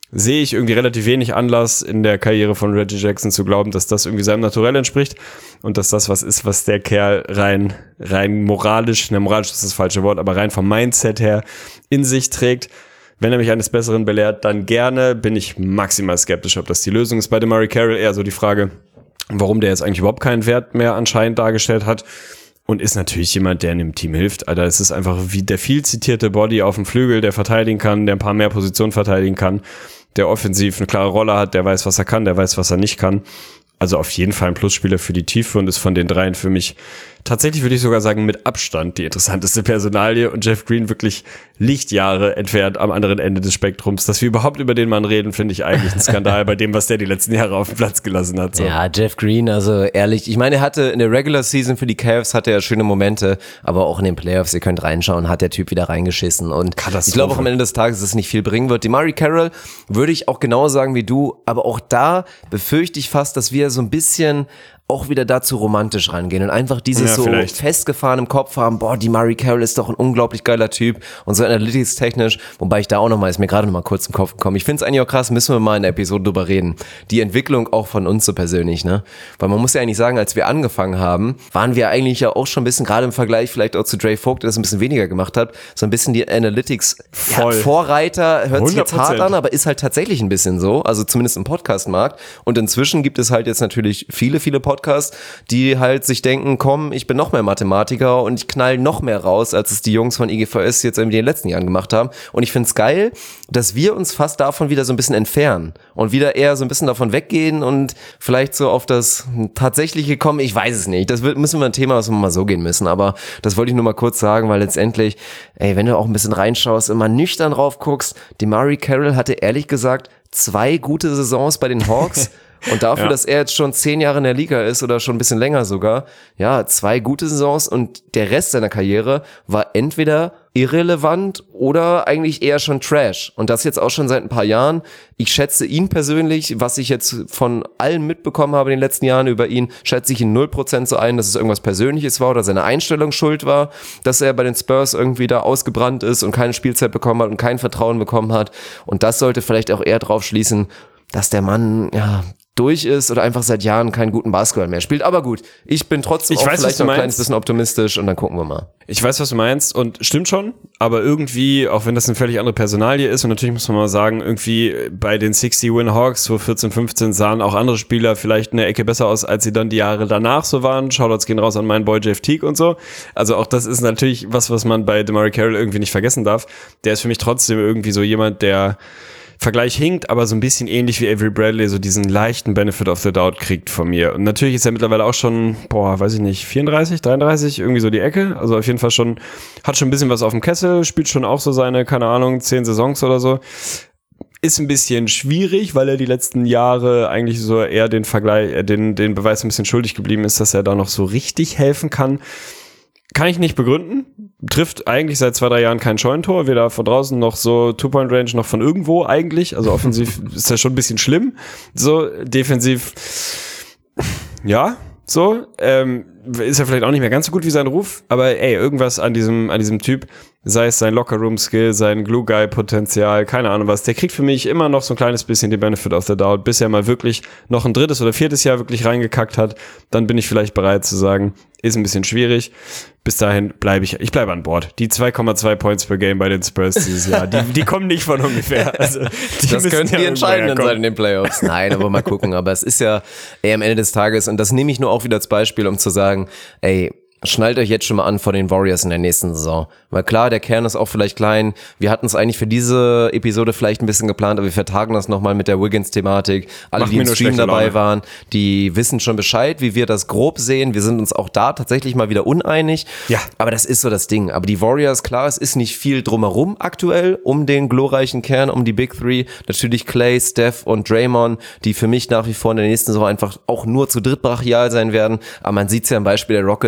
sehe ich irgendwie relativ wenig Anlass in der Karriere von Reggie Jackson zu glauben, dass das irgendwie seinem Naturell entspricht und dass das was ist, was der Kerl rein, rein moralisch, ne, moralisch ist das falsche Wort, aber rein vom Mindset her in sich trägt. Wenn er mich eines Besseren belehrt, dann gerne. Bin ich maximal skeptisch, ob das die Lösung ist. Bei DeMarre Carroll eher so die Frage, warum der jetzt eigentlich überhaupt keinen Wert mehr anscheinend dargestellt hat. Und ist natürlich jemand, der in dem Team hilft. Alter, es ist einfach wie der viel zitierte Body auf dem Flügel, der verteidigen kann, der ein paar mehr Positionen verteidigen kann, der offensiv eine klare Rolle hat, der weiß, was er kann, der weiß, was er nicht kann. Also auf jeden Fall ein Plusspieler für die Tiefe und ist von den dreien für mich tatsächlich, würde ich sogar sagen, mit Abstand die interessanteste Personalie und Jeff Green wirklich Lichtjahre entfernt am anderen Ende des Spektrums. Dass wir überhaupt über den Mann reden, finde ich eigentlich ein Skandal bei dem, was der die letzten Jahre auf den Platz gelassen hat. So. Ja, Jeff Green, also ehrlich, ich meine, er hatte in der Regular Season für die Cavs hatte er schöne Momente, aber auch in den Playoffs, ihr könnt reinschauen, hat der Typ wieder reingeschissen und ich glaube auch am Ende des Tages, dass es nicht viel bringen wird. DeMarre Carroll würde ich auch genau sagen wie du, aber auch da befürchte ich fast, dass wir so ein bisschen auch wieder dazu romantisch rangehen und einfach dieses ja, so vielleicht festgefahren im Kopf haben, boah, DeMarre Carroll ist doch ein unglaublich geiler Typ und so analytics-technisch, wobei ich da auch nochmal, ist mir gerade nochmal kurz im Kopf gekommen, ich finde es eigentlich auch krass, müssen wir mal in der Episode drüber reden, die Entwicklung auch von uns so persönlich, ne, weil man muss ja eigentlich sagen, als wir angefangen haben, waren wir eigentlich ja auch schon ein bisschen, gerade im Vergleich vielleicht auch zu Dre Vogt, der das ein bisschen weniger gemacht hat, so ein bisschen die Analytics-Vorreiter, ja, hört sich jetzt hart an, aber ist halt tatsächlich ein bisschen so, also zumindest im Podcast-Markt und inzwischen gibt es halt jetzt natürlich viele, viele Podcasts, Podcast, die halt sich denken, komm, ich bin noch mehr Mathematiker und ich knall noch mehr raus, als es die Jungs von I G V S jetzt irgendwie in den letzten Jahren gemacht haben. Und ich find's geil, dass wir uns fast davon wieder so ein bisschen entfernen und wieder eher so ein bisschen davon weggehen und vielleicht so auf das Tatsächliche kommen. Ich weiß es nicht. Das wird, müssen wir ein Thema, was wir mal so gehen müssen. Aber das wollte ich nur mal kurz sagen, weil letztendlich, ey, wenn du auch ein bisschen reinschaust, immer nüchtern drauf guckst, DeMarre Carroll hatte ehrlich gesagt zwei gute Saisons bei den Hawks. Und dafür, ja. dass er jetzt schon zehn Jahre in der Liga ist oder schon ein bisschen länger sogar, ja, zwei gute Saisons und der Rest seiner Karriere war entweder irrelevant oder eigentlich eher schon Trash. Und das jetzt auch schon seit ein paar Jahren. Ich schätze ihn persönlich, was ich jetzt von allen mitbekommen habe in den letzten Jahren über ihn, schätze ich ihn null Prozent so ein, dass es irgendwas Persönliches war oder seine Einstellung schuld war, dass er bei den Spurs irgendwie da ausgebrannt ist und keine Spielzeit bekommen hat und kein Vertrauen bekommen hat. Und das sollte vielleicht auch eher drauf schließen, dass der Mann, ja, durch ist oder einfach seit Jahren keinen guten Basketball mehr spielt. Aber gut, ich bin trotzdem ich auch weiß, vielleicht noch ein kleines bisschen optimistisch und dann gucken wir mal. Ich weiß, was du meinst und stimmt schon, aber irgendwie, auch wenn das eine völlig andere Personalie ist und natürlich muss man mal sagen, irgendwie bei den sechzig-Win-Hawks, so vierzehn, fünfzehn, sahen auch andere Spieler vielleicht eine Ecke besser aus, als sie dann die Jahre danach so waren. Shoutouts gehen raus an meinen Boy Jeff Teague und so. Also auch das ist natürlich was, was man bei DeMarre Carroll irgendwie nicht vergessen darf. Der ist für mich trotzdem irgendwie so jemand, der Vergleich hinkt, aber so ein bisschen ähnlich wie Avery Bradley so diesen leichten Benefit of the Doubt kriegt von mir. Und natürlich ist er mittlerweile auch schon, boah, weiß ich nicht, vierunddreißig, dreiunddreißig, irgendwie so die Ecke. Also auf jeden Fall schon, hat schon ein bisschen was auf dem Kessel, spielt schon auch so seine, keine Ahnung, zehn Saisons oder so. Ist ein bisschen schwierig, weil er die letzten Jahre eigentlich so eher den Vergleich, äh, den, den Beweis ein bisschen schuldig geblieben ist, dass er da noch so richtig helfen kann. Kann ich nicht begründen. Trifft eigentlich seit zwei, drei Jahren kein Scheunentor. Weder von draußen noch so Two-Point-Range noch von irgendwo eigentlich. Also offensiv ist das schon ein bisschen schlimm. So, defensiv, ja, so. Ähm, ist er vielleicht auch nicht mehr ganz so gut wie sein Ruf. Aber ey, irgendwas an diesem, an diesem Typ, sei es sein Locker-Room-Skill, sein Glue-Guy-Potenzial, keine Ahnung was, der kriegt für mich immer noch so ein kleines bisschen den Benefit of the Doubt, bis er mal wirklich noch ein drittes oder viertes Jahr wirklich reingekackt hat. Dann bin ich vielleicht bereit zu sagen, ist ein bisschen schwierig. Bis dahin bleibe ich, ich bleibe an Bord. Die zwei Komma zwei Points per Game bei den Spurs dieses Jahr, die, die kommen nicht von ungefähr. Also, das könnten ja die entscheidenden sein in den Playoffs. Nein, aber mal gucken. Aber es ist ja, ey, am Ende des Tages, und das nehme ich nur auch wieder als Beispiel, um zu sagen, ey, schnallt euch jetzt schon mal an vor den Warriors in der nächsten Saison. Weil klar, der Kern ist auch vielleicht klein. Wir hatten es eigentlich für diese Episode vielleicht ein bisschen geplant, aber wir vertagen das nochmal mit der Wiggins-Thematik. Alle, Macht die im Stream dabei Laune. waren, die wissen schon Bescheid, wie wir das grob sehen. Wir sind uns auch da tatsächlich mal wieder uneinig. Ja. Aber das ist so das Ding. Aber die Warriors, klar, es ist nicht viel drumherum aktuell um den glorreichen Kern, um die Big Three. Natürlich Clay, Steph und Draymond, die für mich nach wie vor in der nächsten Saison einfach auch nur zu dritt brachial sein werden. Aber man sieht es ja am Beispiel der Rockets oder auch jetzt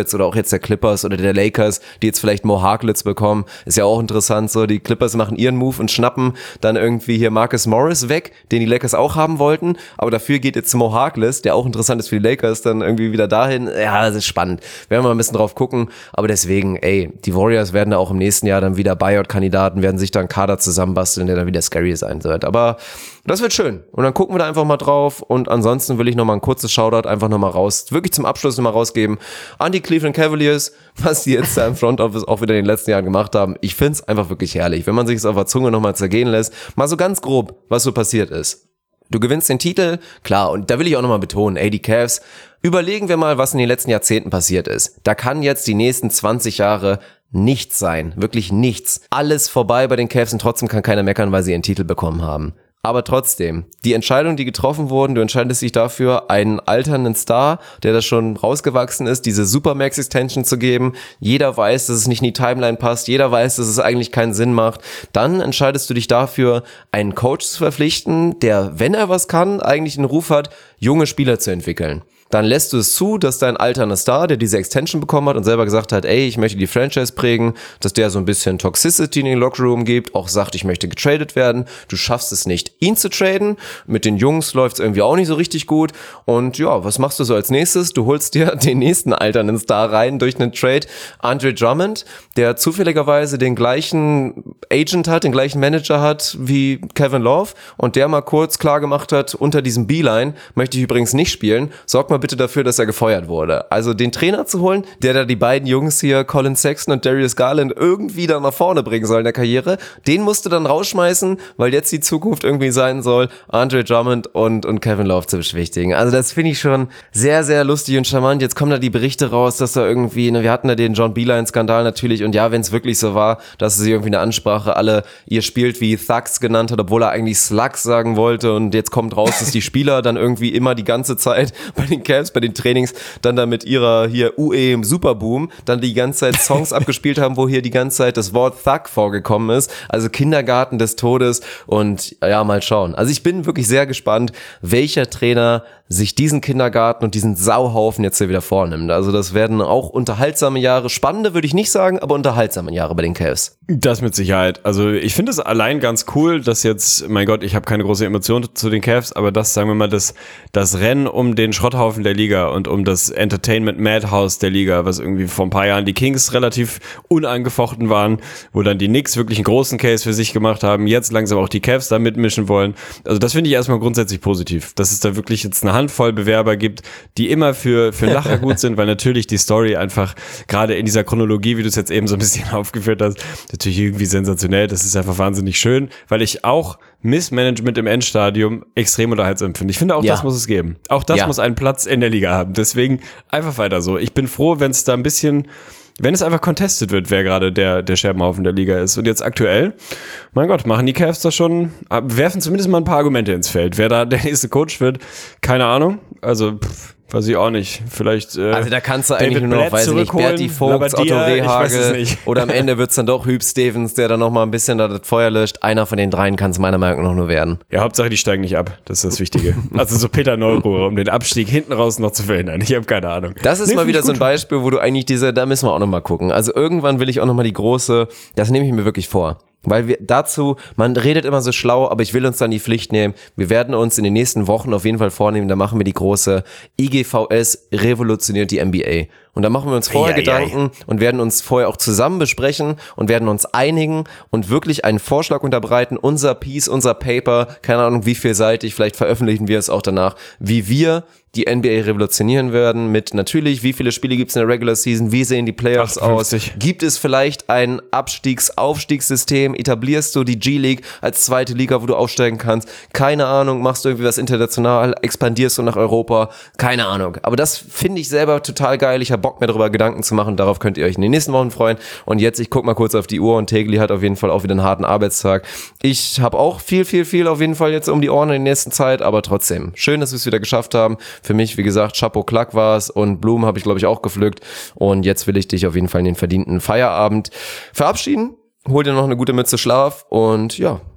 jetzt der Clippers oder der Lakers, die jetzt vielleicht Mo Harkless bekommen, ist ja auch interessant, so die Clippers machen ihren Move und schnappen dann irgendwie hier Marcus Morris weg, den die Lakers auch haben wollten, aber dafür geht jetzt Mo Harkless, der auch interessant ist für die Lakers, dann irgendwie wieder dahin. Ja, das ist spannend. Werden wir mal ein bisschen drauf gucken, aber deswegen, ey, die Warriors werden da auch im nächsten Jahr dann wieder Buyout-Kandidaten, werden sich da einen Kader zusammenbasteln, der dann wieder scary sein wird, aber das wird schön und dann gucken wir da einfach mal drauf und ansonsten will ich nochmal ein kurzes Shoutout einfach nochmal raus, wirklich zum Abschluss nochmal rausgeben an die Cleveland Cavaliers, was die jetzt da im Front Office auch wieder in den letzten Jahren gemacht haben. Ich find's einfach wirklich herrlich, wenn man sich es auf der Zunge nochmal zergehen lässt, mal so ganz grob, was so passiert ist. Du gewinnst den Titel, klar, und da will ich auch nochmal betonen, ey, die Cavs, überlegen wir mal, was in den letzten Jahrzehnten passiert ist. Da kann jetzt die nächsten zwanzig Jahre nichts sein, wirklich nichts. Alles vorbei bei den Cavs und trotzdem kann keiner meckern, weil sie ihren Titel bekommen haben. Aber trotzdem, die Entscheidungen, die getroffen wurden, du entscheidest dich dafür, einen alternden Star, der da schon rausgewachsen ist, diese Supermax-Extension zu geben. Jeder weiß, dass es nicht in die Timeline passt. Jeder weiß, dass es eigentlich keinen Sinn macht. Dann entscheidest du dich dafür, einen Coach zu verpflichten, der, wenn er was kann, eigentlich den Ruf hat, junge Spieler zu entwickeln. Dann lässt du es zu, dass dein alternder Star, der diese Extension bekommen hat und selber gesagt hat, ey, ich möchte die Franchise prägen, dass der so ein bisschen Toxicity in den Lockerroom gibt, auch sagt, ich möchte getradet werden. Du schaffst es nicht, ihn zu traden. Mit den Jungs läuft es irgendwie auch nicht so richtig gut. Und ja, was machst du so als nächstes? Du holst dir den nächsten alternden Star rein durch einen Trade. Andre Drummond, der zufälligerweise den gleichen Agent hat, den gleichen Manager hat wie Kevin Love und der mal kurz klar gemacht hat, unter diesem Beeline möchte ich übrigens nicht spielen. Sorg mal bitte dafür, dass er gefeuert wurde. Also den Trainer zu holen, der da die beiden Jungs hier, Colin Sexton und Darius Garland, irgendwie da nach vorne bringen soll in der Karriere, den musst du dann rausschmeißen, weil jetzt die Zukunft irgendwie sein soll, Andre Drummond und, und Kevin Love zu beschwichtigen. Also das finde ich schon sehr, sehr lustig und charmant. Jetzt kommen da die Berichte raus, dass da irgendwie, ne, wir hatten da den John Beeline-Skandal natürlich und ja, wenn es wirklich so war, dass sie irgendwie eine Ansprache alle, ihr spielt wie Thugs genannt hat, obwohl er eigentlich Slugs sagen wollte und jetzt kommt raus, dass die Spieler dann irgendwie immer die ganze Zeit bei den Camps, bei den Trainings, dann da mit ihrer hier U E im Superboom, dann die ganze Zeit Songs abgespielt haben, wo hier die ganze Zeit das Wort Thug vorgekommen ist. Also Kindergarten des Todes und ja, mal schauen. Also ich bin wirklich sehr gespannt, welcher Trainer sich diesen Kindergarten und diesen Sauhaufen jetzt hier wieder vornimmt. Also das werden auch unterhaltsame Jahre, spannende würde ich nicht sagen, aber unterhaltsame Jahre bei den Cavs. Das mit Sicherheit. Also ich finde es allein ganz cool, dass jetzt, mein Gott, ich habe keine große Emotion zu den Cavs, aber das, sagen wir mal, das, das Rennen um den Schrotthaufen der Liga und um das Entertainment Madhouse der Liga, was irgendwie vor ein paar Jahren die Kings relativ unangefochten waren, wo dann die Knicks wirklich einen großen Case für sich gemacht haben, jetzt langsam auch die Cavs da mitmischen wollen. Also das finde ich erstmal grundsätzlich positiv, dass es da wirklich jetzt eine Handvoll Bewerber gibt, die immer für, für Lacher gut sind, weil natürlich die Story einfach gerade in dieser Chronologie, wie du es jetzt eben so ein bisschen aufgeführt hast, natürlich irgendwie sensationell. Das ist einfach wahnsinnig schön, weil ich auch Missmanagement im Endstadium extrem unterhaltsam finde. Ich finde, auch ja. das muss es geben. Auch das ja. muss einen Platz in der Liga haben. Deswegen einfach weiter so. Ich bin froh, wenn es da ein bisschen, wenn es einfach contested wird, wer gerade der, der Scherbenhaufen der Liga ist. Und jetzt aktuell, mein Gott, machen die Cavs da schon, werfen zumindest mal ein paar Argumente ins Feld. Wer da der nächste Coach wird, keine Ahnung. Also, pff, weiß ich auch nicht. Vielleicht äh, also da kannst du eigentlich nur noch, weiß ich nicht, Berti Vogts, Otto Rehhagel oder am Ende wird's dann doch Hüb Stevens, der dann noch mal ein bisschen da das Feuer löscht. Einer von den dreien kann es meiner Meinung nach nur werden. Ja, Hauptsache die steigen nicht ab. Das ist das Wichtige. Also so Peter Neururer, um den Abstieg hinten raus noch zu verhindern. Ich habe keine Ahnung. Das ist nee, mal wieder so ein Beispiel, wo du eigentlich diese, da müssen wir auch noch mal gucken. Also irgendwann will ich auch noch mal die große, das nehme ich mir wirklich vor. Weil wir dazu, man redet immer so schlau, aber ich will uns dann die Pflicht nehmen. Wir werden uns in den nächsten Wochen auf jeden Fall vornehmen, da machen wir die große I G V S revolutioniert die N B A. Und da machen wir uns vorher ja, Gedanken ja, ja. und werden uns vorher auch zusammen besprechen und werden uns einigen und wirklich einen Vorschlag unterbreiten, unser Piece, unser Paper, keine Ahnung wie vielseitig, vielleicht veröffentlichen wir es auch danach, wie wir die N B A revolutionieren werden mit natürlich, wie viele Spiele gibt es in der Regular Season, wie sehen die Playoffs aus, gibt es vielleicht ein Abstiegs-Aufstiegssystem, etablierst du die G-League als zweite Liga, wo du aufsteigen kannst, keine Ahnung, machst du irgendwie was international, expandierst du nach Europa, keine Ahnung, aber das finde ich selber total geil, ich habe Bock mehr darüber Gedanken zu machen, darauf könnt ihr euch in den nächsten Wochen freuen und jetzt, ich guck mal kurz auf die Uhr und Tegli hat auf jeden Fall auch wieder einen harten Arbeitstag, ich habe auch viel, viel, viel auf jeden Fall jetzt um die Ohren in der nächsten Zeit, aber trotzdem, schön, dass wir es wieder geschafft haben. Für mich, wie gesagt, Chapeau Klack war es und Blumen habe ich, glaube ich, auch gepflückt. Und jetzt will ich dich auf jeden Fall in den verdienten Feierabend verabschieden. Hol dir noch eine gute Mütze Schlaf und ja,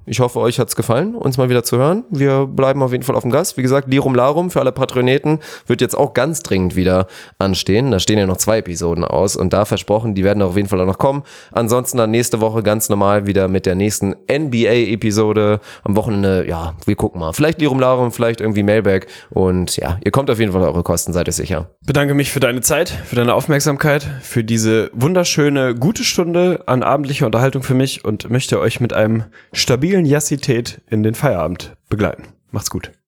ich hoffe, euch hat's gefallen, uns mal wieder zu hören. Wir bleiben auf jeden Fall auf dem Gas. Wie gesagt, Lirum Larum für alle Patroneten wird jetzt auch ganz dringend wieder anstehen. Da stehen ja noch zwei Episoden aus und da versprochen, die werden auf jeden Fall auch noch kommen. Ansonsten dann nächste Woche ganz normal wieder mit der nächsten N B A-Episode. Am Wochenende, ja, wir gucken mal. Vielleicht Lirum Larum, vielleicht irgendwie Mailback. Und ja, ihr kommt auf jeden Fall eure Kosten, seid ihr sicher. Bedanke mich für deine Zeit, für deine Aufmerksamkeit, für diese wunderschöne, gute Stunde an abendlicher Unterhaltung für mich und möchte euch mit einem stabilen Jassität in den Feierabend begleiten. Macht's gut.